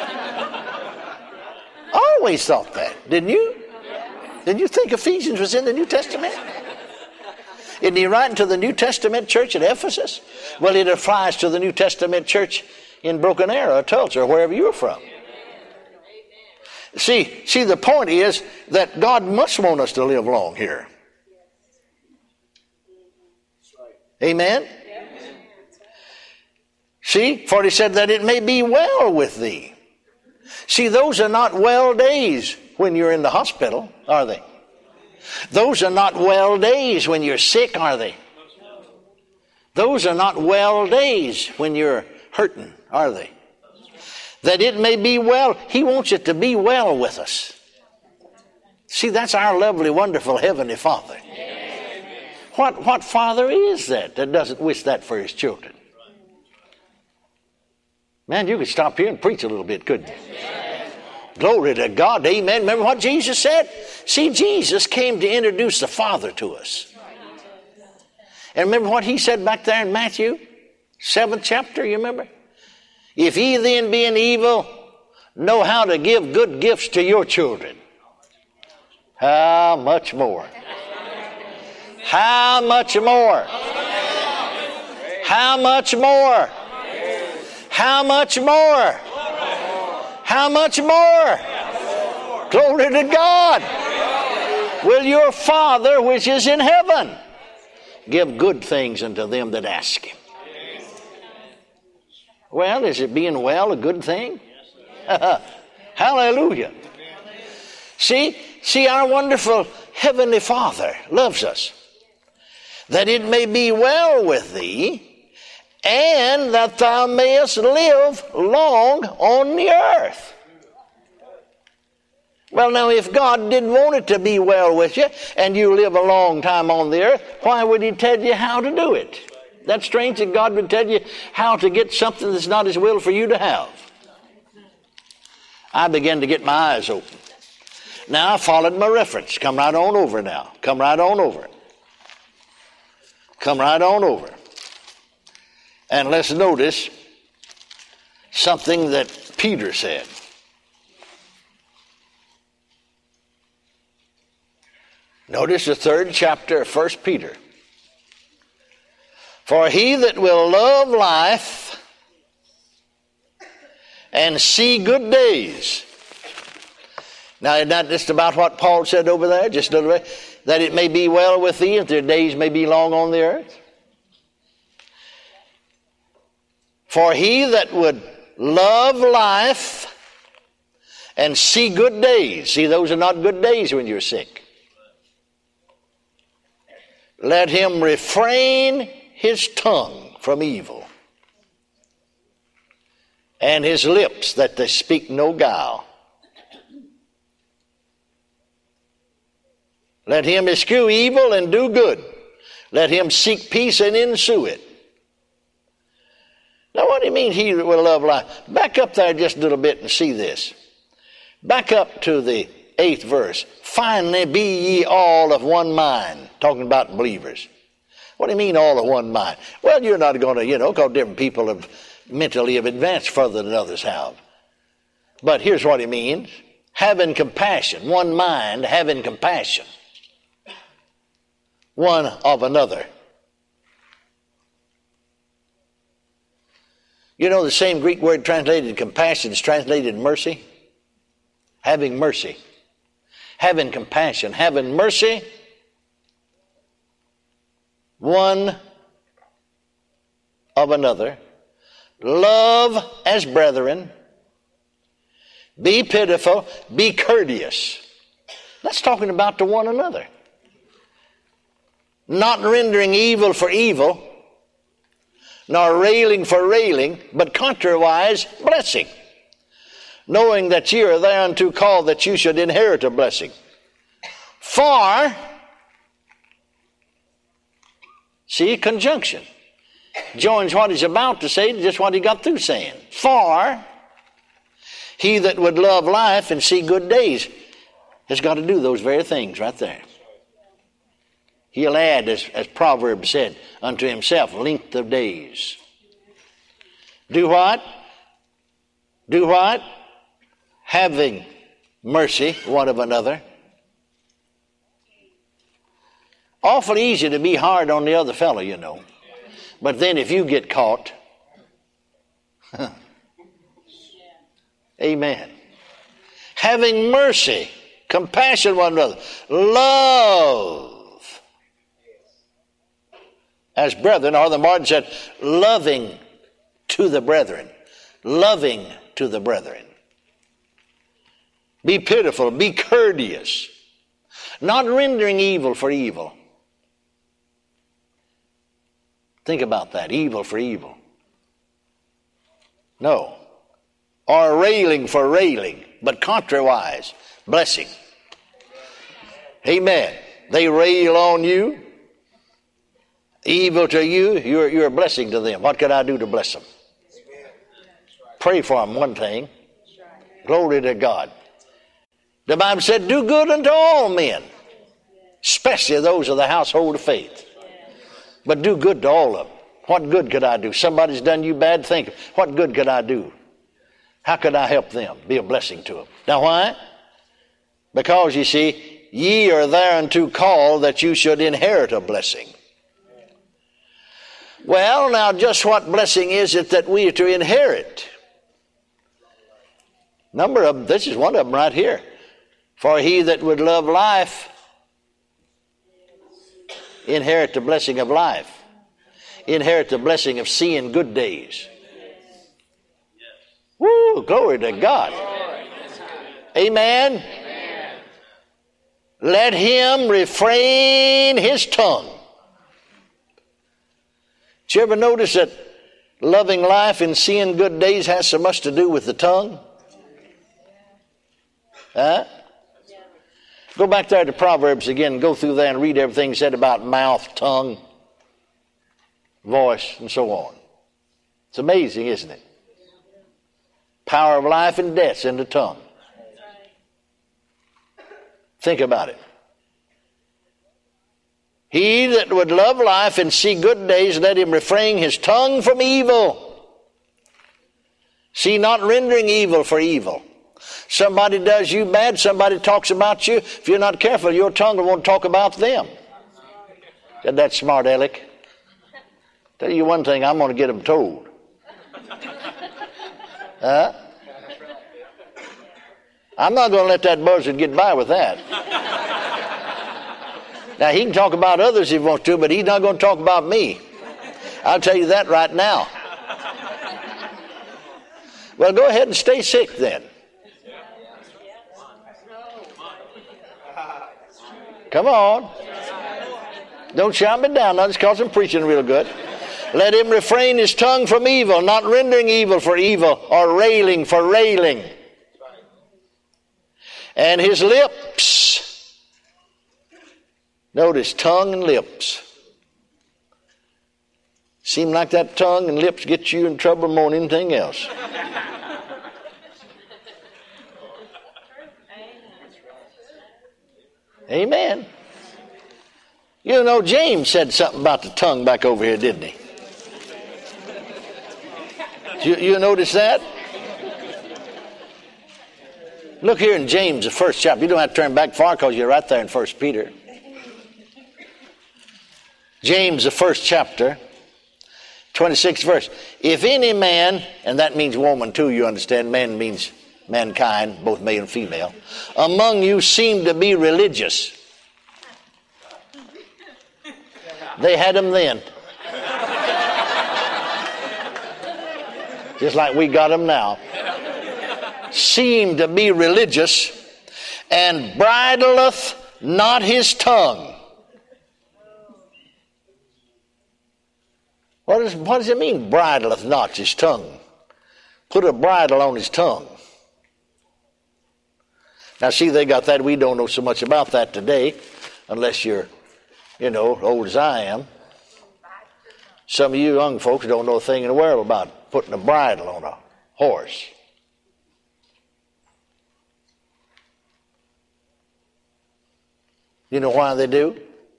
S1: I always thought that. Didn't you? Did you think Ephesians was in the New Testament? Isn't he writing to the New Testament church at Ephesus? Well, it applies to the New Testament church in Broken Arrow or Tulsa or wherever you're from. See, the point is that God must want us to live long here. Amen? See, for he said that it may be well with thee. See, those are not well days when you're in the hospital, are they? Those are not well days when you're sick, are they? Those are not well days when you're hurting, are they? That it may be well. He wants it to be well with us. See, that's our lovely, wonderful Heavenly Father. What father is that doesn't wish that for his children? Man, you could stop here and preach a little bit, couldn't you? Glory to God. Amen. Remember what Jesus said? See, Jesus came to introduce the Father to us. And remember what he said back there in Matthew 7th chapter, you remember? If ye then being evil know how to give good gifts to your children, how much more? How much more? How much more? How much more? How much more? Glory to God. Will your Father which is in heaven give good things unto them that ask him? Well, is it being well a good thing? Hallelujah. See, our wonderful Heavenly Father loves us. That it may be well with thee, and that thou mayest live long on the earth. Well, now, if God didn't want it to be well with you, and you live a long time on the earth, why would he tell you how to do it? That's strange that God would tell you how to get something that's not his will for you to have. I began to get my eyes open. Now I followed my reference. Come right on over now. Come right on over. Come right on over. And let's notice something that Peter said. Notice the 3rd chapter of 1 Peter. For he that will love life and see good days. Now, isn't that just about what Paul said over there? Just a little bit. That it may be well with thee, and their days may be long on the earth. For he that would love life and see good days. See, those are not good days when you're sick. Let him refrain his tongue from evil, and his lips that they speak no guile. Let him eschew evil and do good. Let him seek peace and ensue it. Now, what do you mean he that will love life? Back up there just a little bit and see this. Back up to the 8th verse. Finally, be ye all of one mind. Talking about believers. What do you mean all of one mind? Well, you're not going to, because different people have mentally advanced further than others have. But here's what he means. Having compassion. One mind, having compassion. One of another. You know the same Greek word translated compassion is translated mercy? Having mercy. Having compassion. Having mercy. One of another. Love as brethren. Be pitiful. Be courteous. That's talking about to one another. Not rendering evil for evil, nor railing for railing, but contrariwise blessing, knowing that ye are thereunto called that you should inherit a blessing. For, see, conjunction. Joins what he's about to say to just what he got through saying. For, he that would love life and see good days has got to do those very things right there. He'll add, as Proverbs said, unto himself, length of days. Do what? Do what? Having mercy one of another. Awful easy to be hard on the other fellow, But then if you get caught, amen. Having mercy, compassion one another, love. As brethren, or the Martin said, loving to the brethren. Loving to the brethren. Be pitiful, be courteous. Not rendering evil for evil. Think about that, evil for evil. No. Or railing for railing, but contrariwise, blessing. Amen. They rail on you. Evil to you, you're a blessing to them. What could I do to bless them? Pray for them, one thing. Glory to God. The Bible said, do good unto all men, especially those of the household of faith. But do good to all of them. What good could I do? Somebody's done you bad, think, what good could I do? How could I help them? Be a blessing to them. Now why? Because, you see, ye are thereunto called that you should inherit a blessing. Well, now just what blessing is it that we are to inherit? This is one of them right here. For he that would love life, inherit the blessing of life. Inherit the blessing of seeing good days. Woo, glory to God. Amen. Let him refrain his tongue. Did you ever notice that loving life and seeing good days has so much to do with the tongue? Huh? Go back there to Proverbs again. Go through there and read everything said about mouth, tongue, voice, and so on. It's amazing, isn't it? Power of life and death's in the tongue. Think about it. He that would love life and see good days, let him refrain his tongue from evil. See, not rendering evil for evil. Somebody does you bad, somebody talks about you. If you're not careful, your tongue will want to talk about them. Said that smart aleck. Tell you one thing, I'm going to get them told. Huh? I'm not going to let that buzzard get by with that. Now, he can talk about others if he wants to, but he's not going to talk about me. I'll tell you that right now. Well, go ahead and stay sick then. Come on. Don't shout me down now just because I'm preaching real good. Let him refrain his tongue from evil, not rendering evil for evil or railing for railing. And his lips, notice tongue and lips. Seem like that tongue and lips get you in trouble more than anything else. Amen. You know, James said something about the tongue back over here, didn't he? You notice that? Look here in James, the first chapter. You don't have to turn back far because you're right there in 1 Peter. James, the first chapter, 26th verse. If any man, and that means woman too, you understand. Man means mankind, both male and female. Among you seem to be religious. They had them then. Just like we got them now. Seem to be religious, and bridleth not his tongue. What does it mean, bridleth not his tongue? Put a bridle on his tongue. Now see, they got that. We don't know so much about that today, unless you're, old as I am. Some of you young folks don't know a thing in the world about putting a bridle on a horse. You know why they do?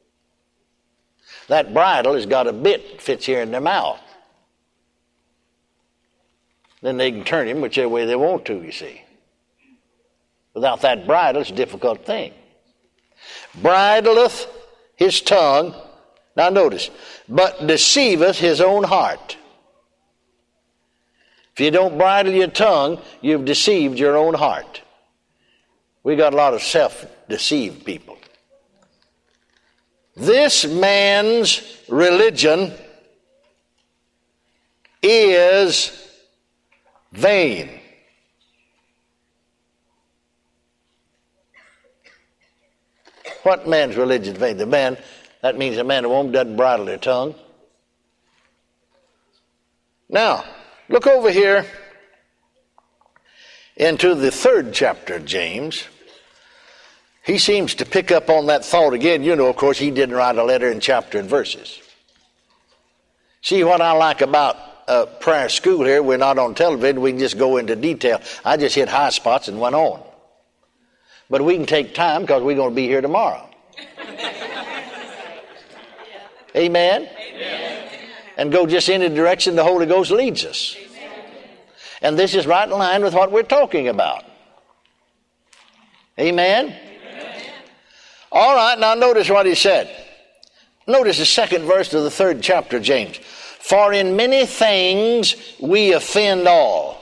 S1: That bridle has got a bit that fits here in their mouth. Then they can turn him whichever way they want to, you see. Without that bridle, it's a difficult thing. Bridleth his tongue, now notice, but deceiveth his own heart. If you don't bridle your tongue, you've deceived your own heart. We got a lot of self-deceived people. This man's religion is vain. What man's religion is vain? The man, that means a man or woman doesn't bridle their tongue. Now, look over here into the 3rd chapter of James. He seems to pick up on that thought again. Of course, he didn't write a letter in chapter and verses. See, what I like about prayer school here, we're not on television. We can just go into detail. I just hit high spots and went on. But we can take time because we're going to be here tomorrow. Amen? Amen? And go just in the direction the Holy Ghost leads us. And this is right in line with what we're talking about. Amen? All right, now notice what he said. Notice the 2nd verse of the 3rd chapter of James. For in many things we offend all.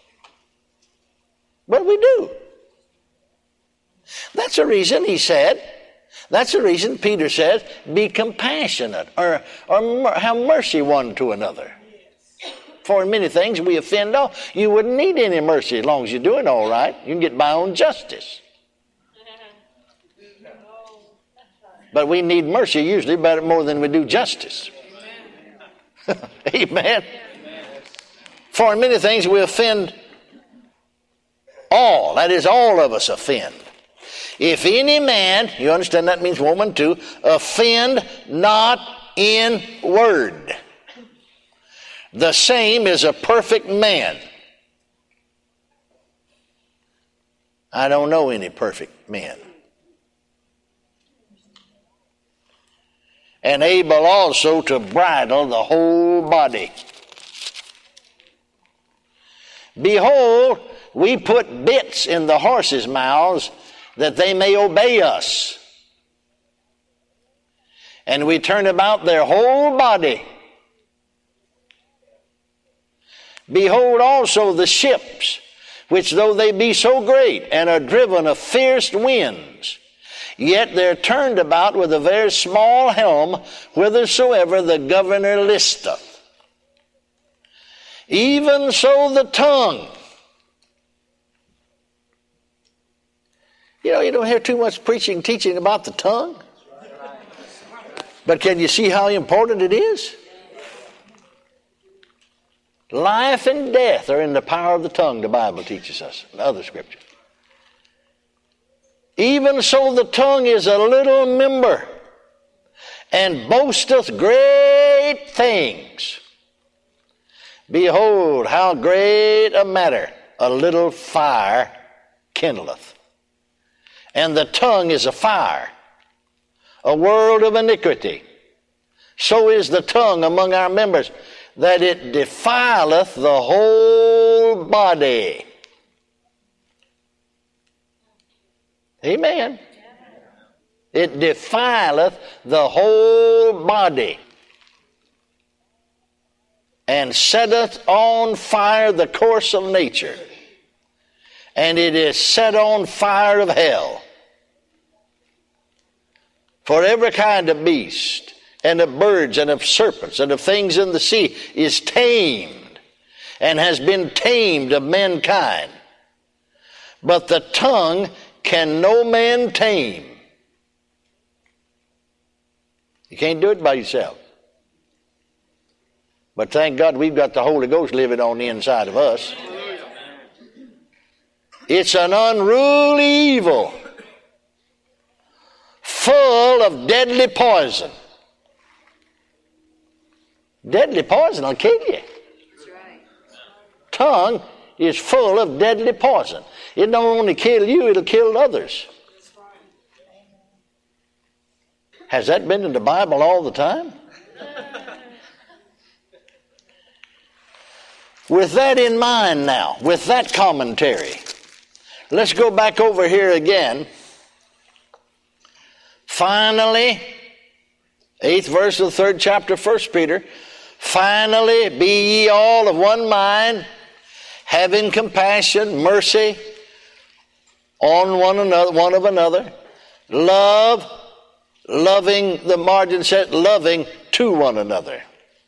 S1: But we do. That's the reason he said, that's the reason Peter says, be compassionate or have mercy one to another. For in many things we offend all. You wouldn't need any mercy as long as you're doing all right. You can get by on justice. But we need mercy usually better more than we do justice. Amen. For in many things we offend all. That is, all of us offend. If any man, you understand that means woman too, offend not in word, the same is a perfect man. I don't know any perfect men. and able also to bridle the whole body. Behold, we put bits in the horses' mouths that they may obey us. And we turn about their whole body. Behold also the ships, which though they be so great and are driven of fierce winds, yet they're turned about with a very small helm, whithersoever the governor listeth. Even so the tongue. You know, you don't hear too much preaching, teaching about the tongue. But can you see how important it is? Life and death are in the power of the tongue, the Bible teaches us, in other scriptures. Even so the tongue is a little member, and boasteth great things. Behold, how great a matter a little fire kindleth. And the tongue is a fire, a world of iniquity. So is the tongue among our members, that it defileth the whole body. Amen. It defileth the whole body, and setteth on fire the course of nature, and it is set on fire of hell. For every kind of beast, and of birds, and of serpents, and of things in the sea is tamed, and has been tamed of mankind. But the tongue can no man tame. You can't do it by yourself. But thank God we've got the Holy Ghost living on the inside of us. It's an unruly evil, full of deadly poison. Deadly poison will kill you. That's right. Tongue is full of deadly poison. It don't only kill you, it'll kill others. Has that been in the Bible all the time? With that in mind now, with that commentary, let's go back over here again. Finally, 8th verse of the 3rd chapter, 1 Peter. Finally, be ye all of one mind, having compassion, mercy on one of another, loving, the margin said, loving to one another.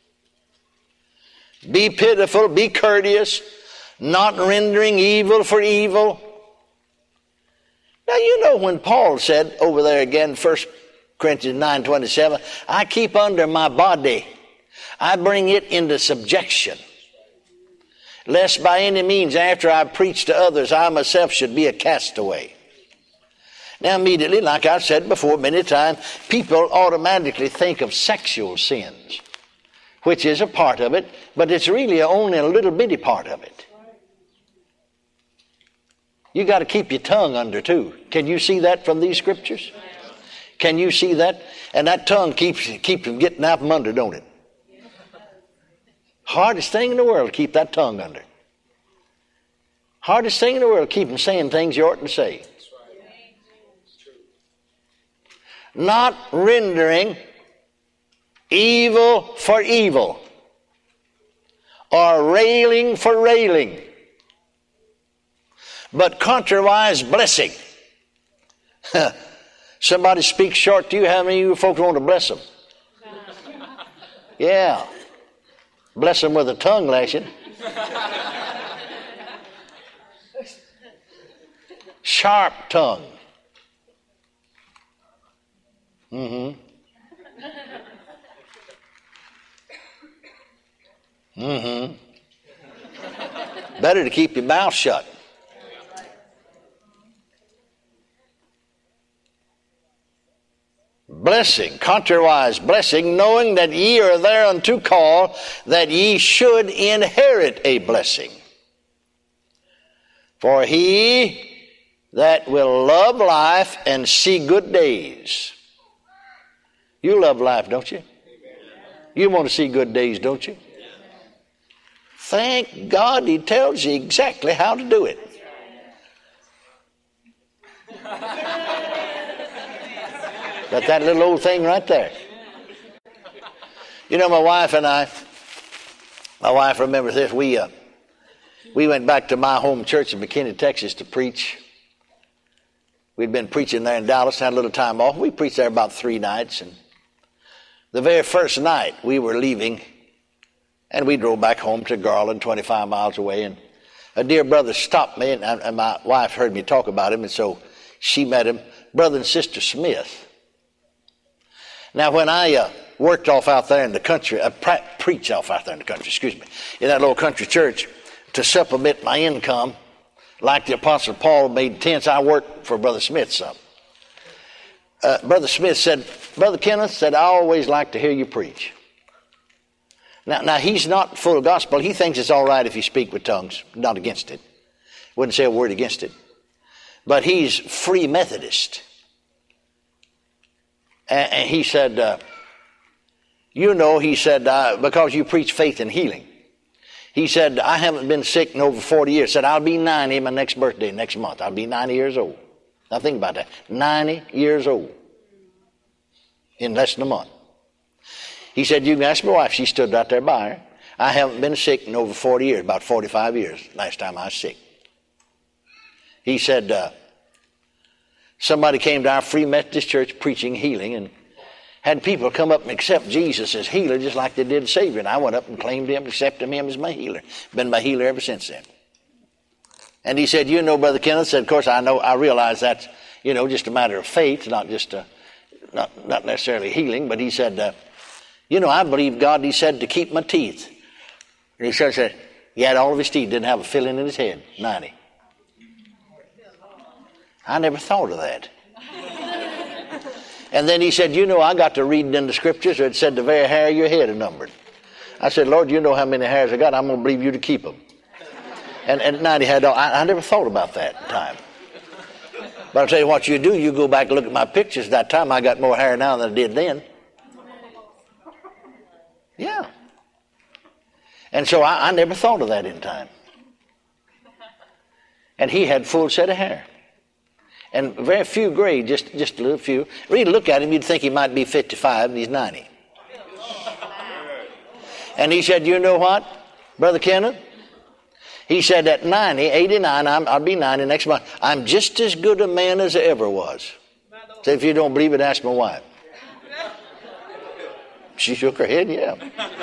S1: Be pitiful, be courteous, not rendering evil for evil. Now you know when Paul said over there again, 1 Corinthians 9:27, I keep under my body, I bring it into subjection, lest by any means after I preach to others, I myself should be a castaway. Now immediately, like I've said before many times, people automatically think of sexual sins, which is a part of it, but it's really only a little bitty part of it. You got to keep your tongue under too. Can you see that from these scriptures? Can you see that? And that tongue keeps them getting out from under, don't it? Hardest thing in the world to keep that tongue under. Hardest thing in the world to keep them saying things you oughtn't to say. Not rendering evil for evil, or railing for railing, but contrariwise blessing. Somebody speaks short to you, how many of you folks want to bless them? Yeah. Bless them with a tongue lashing. Sharp tongue. Better to keep your mouth shut. Blessing, contrariwise blessing, knowing that ye are thereunto called, that ye should inherit a blessing. For he that will love life and see good days You love life, don't you? You want to see good days, don't you? Thank God he tells you exactly how to do it. Got that little old thing right there. You know, my wife remembers this. We went back to my home church in McKinney, Texas to preach. We'd been preaching there in Dallas, had a little time off. We preached there about 3 nights. And the very first night we were leaving, and we drove back home to Garland, 25 miles away. And a dear brother stopped me, and my wife heard me talk about him, and so she met him, Brother and Sister Smith. Now, when I worked off out there in the country, preached off out there in the country, in that little country church, to supplement my income, like the Apostle Paul made tents, I worked for Brother Smith some. Brother Smith said, Brother Kenneth said, I always like to hear you preach. Now he's not full of gospel. He thinks it's all right if you speak with tongues. Not against it. Wouldn't say a word against it. But he's free Methodist. And he said, because you preach faith and healing. He said, I haven't been sick in over 40 years. Said, I'll be 90 my next birthday, next month. I'll be 90 years old. Now think about that. 90 years old. In less than a month. He said, you can ask my wife. She stood right there by her. I haven't been sick in over 40 years, about 45 years, last time I was sick. He said, somebody came to our Free Methodist Church preaching healing and had people come up and accept Jesus as healer just like they did Savior. And I went up and claimed him, accepted him as my healer. Been my healer ever since then. And he said, you know, Brother Kenneth, said, of course, I realize that's, just a matter of faith, not just not necessarily healing, but he said, I believe God, he said, to keep my teeth. And he said, he had all of his teeth, didn't have a filling in his head, 90. I never thought of that. And then he said, I got to reading in the scriptures where it said the very hair of your head are numbered. I said, Lord, you know how many hairs I got. I'm going to believe you to keep them. And 90 had all. I never thought about that time. But I'll tell you what you do. You go back and look at my pictures. That time I got more hair now than I did then. Yeah. And so I never thought of that in time. And he had full set of hair. And very few gray, just a little few. Really look at him, you'd think he might be 55, and he's 90. And he said, you know what, Brother Kenneth? He said, at 90, 89, I'll be 90 next month. I'm just as good a man as I ever was. So if you don't believe it, ask my wife. She shook her head, yeah.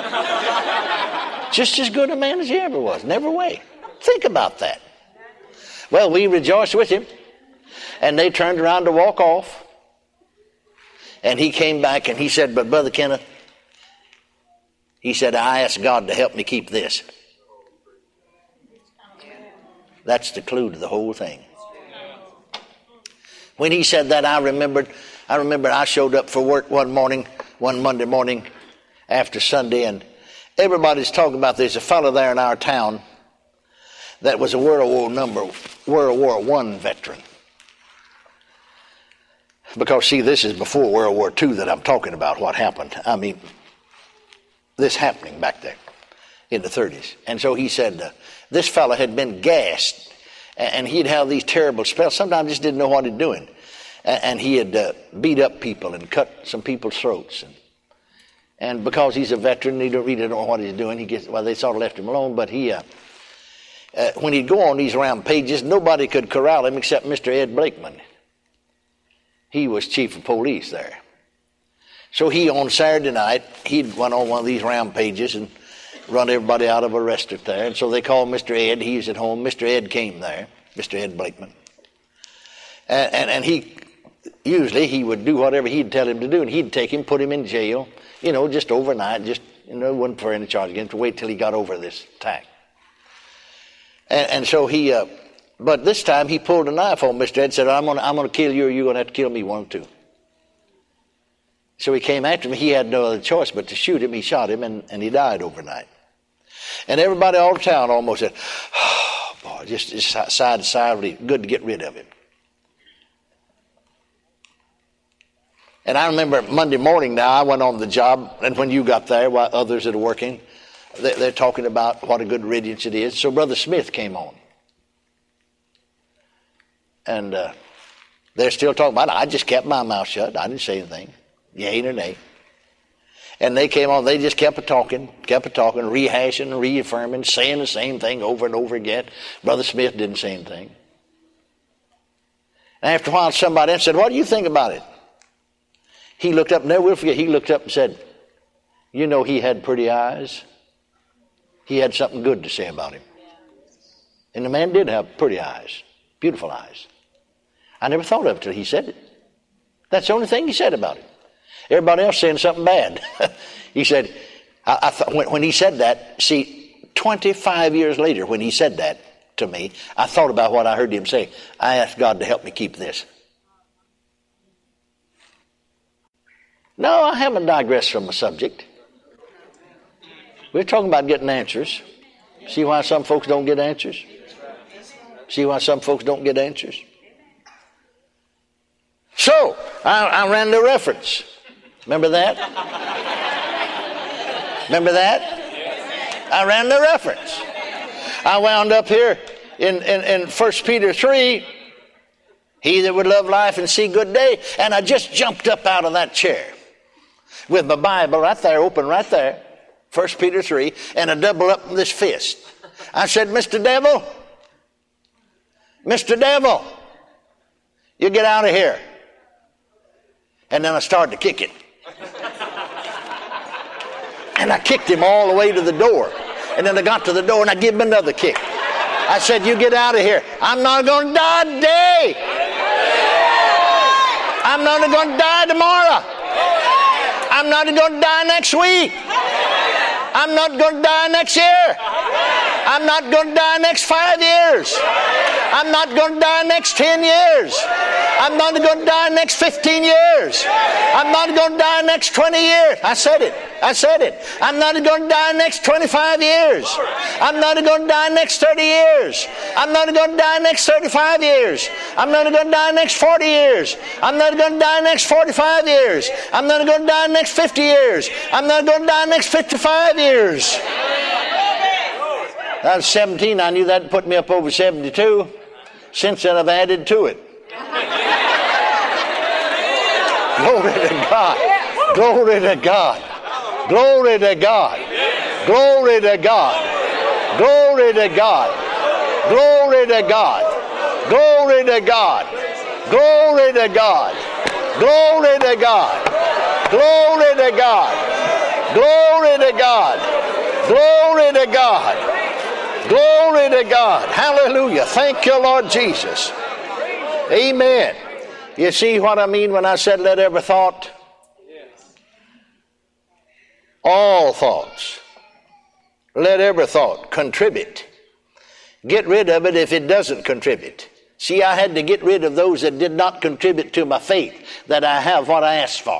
S1: Just as good a man as he ever was. Never way. Think about that. Well, we rejoiced with him. And they turned around to walk off. And he came back and he said, but Brother Kenneth, he said, I asked God to help me keep this. That's the clue to the whole thing. When he said that, I remembered I showed up for work one Monday morning after Sunday, and everybody's talking about there's a fellow there in our town that was a World War I veteran. Because, see, this is before World War II that I'm talking about, what happened. I mean, this happening back there in the 30s. And so he said, this fellow had been gassed, and he'd have these terrible spells. Sometimes just didn't know what he'd doing. And he had beat up people and cut some people's throats. And because he's a veteran, he really don't know what he's doing. They sort of left him alone, but when he'd go on these rampages, nobody could corral him except Mr. Ed Blakeman. He was chief of police there. So on Saturday night, he'd went on one of these rampages and run everybody out of a restaurant there. And so they called Mr. Ed. He was at home. Mr. Ed came there, Mr. Ed Blakeman. And he would do whatever he'd tell him to do. And he'd take him, put him in jail, just overnight, wasn't for any charge again, to wait till he got over this attack. And so but this time he pulled a knife on Mr. Ed and said, I'm going to kill you, or you're going to have to kill me, one or two. So he came after him. He had no other choice but to shoot him. He shot him, and he died overnight. And everybody all the town almost said, oh, boy, just sighed a sigh of relief. Good to get rid of him. And I remember Monday morning now, I went on the job, and when you got there, while others that are working, they're talking about what a good riddance it is. So Brother Smith came on. And they're still talking about it. I just kept my mouth shut. I didn't say anything. Yea or nay. And they came on. They just kept talking, rehashing, reaffirming, saying the same thing over and over again. Brother Smith didn't say anything. And after a while, somebody else said, what do you think about it? He looked up, never will forget, he looked up and said, you know he had pretty eyes. He had something good to say about him. And the man did have pretty eyes, beautiful eyes. I never thought of it till he said it. That's the only thing he said about it. Everybody else saying something bad. He said, I thought when he said that, see, 25 years later when he said that to me, I thought about what I heard him say. I asked God to help me keep this. No, I haven't digressed from the subject. We're talking about getting answers. See why some folks don't get answers? See why some folks don't get answers? So, I ran the reference. Remember that? Remember that? I ran the reference. I wound up here in 1 Peter 3, he that would love life and see good day, and I just jumped up out of that chair with my Bible right there, open right there, 1 Peter 3, and I doubled up this fist. I said, Mr. Devil, you get out of here. And then I started to kick it. And I kicked him all the way to the door. And then I got to the door and I gave him another kick. I said, you get out of here. I'm not going to die today. I'm not going to die tomorrow. I'm not going to die next week. I'm not going to die next year. I'm not going to die next 5 years. I'm not going to die next 10 years. I'm not going to die next 15 years. I'm not going to die next 20 years. I said it. I'm not going to die next 25 years. I'm not going to die next 30 years. I'm not going to die next 35 years. I'm not going to die next 40 years. I'm not going to die next 45 years. I'm not going to die next 50 years. I'm not going to die next 55 years. I was 17. I knew that put me up over 72. Since then, I've added to it. Glory to God. Glory to God. Glory to God. Glory to God. Glory to God. Glory to God. Glory to God. Glory to God. Glory to God. Glory to God. Glory to God. Glory to God. Glory to God. Hallelujah. Thank you, Lord Jesus. Amen. You see what I mean when I said let every thought? All thoughts. Let every thought contribute. Get rid of it if it doesn't contribute. See, I had to get rid of those that did not contribute to my faith, that I have what I asked for.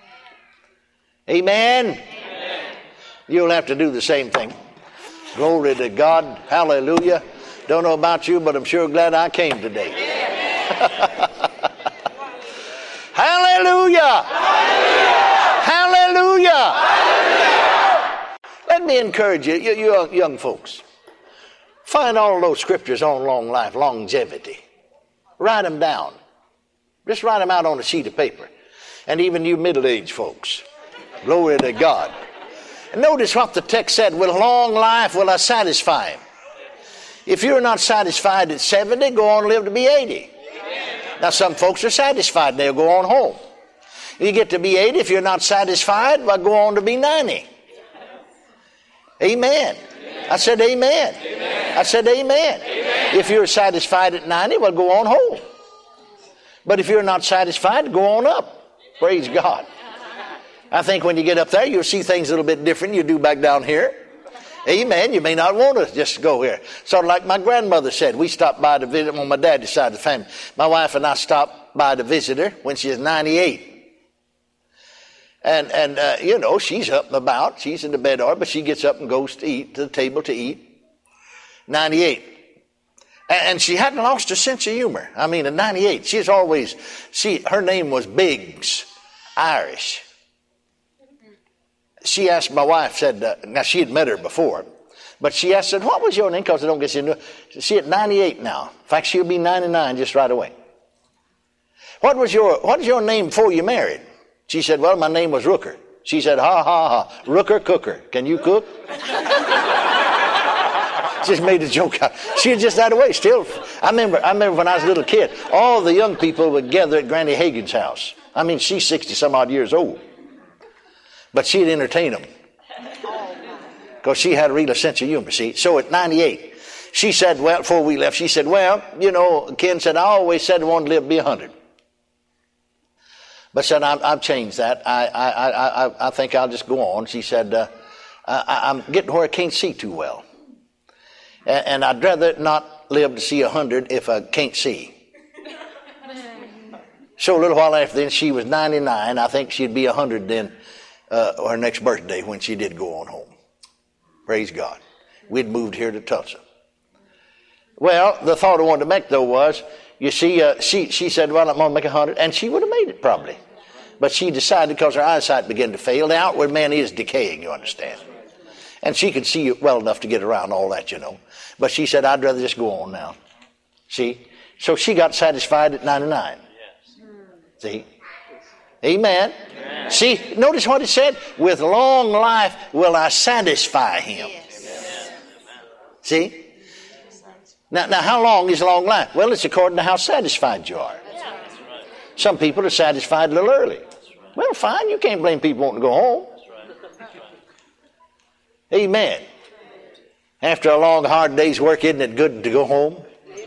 S1: Amen? Amen. You'll have to do the same thing. Glory to God. Hallelujah. Don't know about you, but I'm sure glad I came today. Hallelujah. Hallelujah. Hallelujah. Let me encourage you young folks. Find all those scriptures on long life, longevity. Write them down. Just write them out on a sheet of paper. And even you middle-aged folks. Glory to God. And notice what the text said. With long life will I satisfy him. If you're not satisfied at 70, go on and live to be 80. Now some folks are satisfied and they'll go on home. You get to be 80, if you're not satisfied, well, go on to be 90. Amen. I said amen. I said amen. If you're satisfied at 90, well, go on home. But if you're not satisfied, go on up. Praise God. I think when you get up there, you'll see things a little bit different than you do back down here. Amen. You may not want to just go here. Sort of like my grandmother said. We stopped by to visit on my dad's side of the family. My wife and I stopped by to visit her when she was 98. And you know, she's up and about. She's in the bed, but she gets up and goes to the table to eat. 98. And she hadn't lost her sense of humor. I mean, at 98, she's always, her name was Biggs. Irish. She asked my wife, said, now she had met her before, but she asked, said, what was your name? Because I don't get you. She's at 98 now. In fact, she'll be 99 just right away. What was your name before you married? She said, well, my name was Rooker. She said, ha, ha, ha, Rooker Cooker. Can you cook? Just made a joke out. She was just that way. Still, I remember when I was a little kid, all the young people would gather at Granny Hagin's house. I mean, she's 60 some odd years old. But she'd entertain them. Because she had a real sense of humor, see. So at 98, she said, well, before we left, she said, well, you know, Ken said, I always said I wanted to live to be 100. But said, I've changed that. I think I'll just go on. She said, I'm getting where I can't see too well. And I'd rather not live to see 100 if I can't see. So a little while after then, she was 99. I think she'd be 100 then, her next birthday when she did go on home. Praise God. We'd moved here to Tulsa. Well, the thought I wanted to make, though, was, you see, she said, well, I'm going to make 100, and she would have made it probably. But she decided, because her eyesight began to fail, the outward man is decaying, you understand. And she could see well enough to get around all that, you know. But she said, I'd rather just go on now. See? So she got satisfied at 99. See? Amen. Amen. See, notice what it said. With long life will I satisfy him. Yes. See? Now, how long is long life? Well, it's according to how satisfied you are. Some people are satisfied a little early. Well, fine. You can't blame people wanting to go home. Amen. After a long, hard day's work, isn't it good to go home?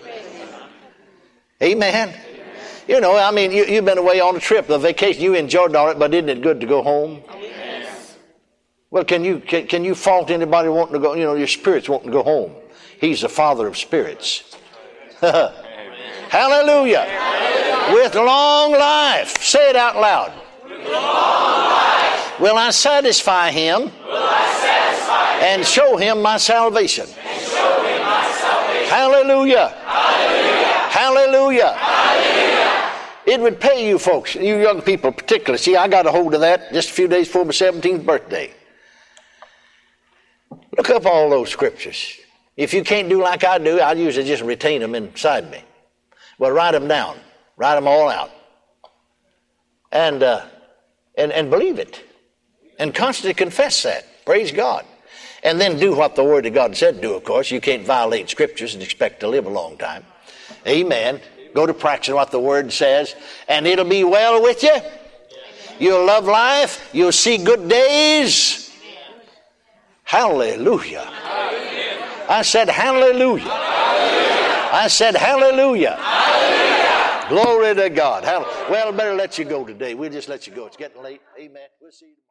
S1: Amen. You know, I mean, you've been away on a trip, a vacation. You enjoyed all it, but isn't it good to go home? Yes. Well, can you fault anybody wanting to go? You know, your spirit's wanting to go home. He's the Father of spirits. Hallelujah. Hallelujah. With long life. Say it out loud. With long life. Will I satisfy him? Will I satisfy him? And show him my salvation. And show him my salvation. Hallelujah. Hallelujah. Hallelujah. Hallelujah. It would pay you folks, you young people particularly. See, I got a hold of that just a few days before my 17th birthday. Look up all those scriptures. If you can't do like I do, I usually just retain them inside me. Well, write them down. Write them all out. And believe it. And constantly confess that. Praise God. And then do what the Word of God said do, of course. You can't violate scriptures and expect to live a long time. Amen. Go to practice what the Word says, and it'll be well with you. You'll love life. You'll see good days. Hallelujah. I said hallelujah. I said hallelujah. Glory to God. Well, better let you go today. We'll just let you go. It's getting late. Amen. We'll see you tomorrow.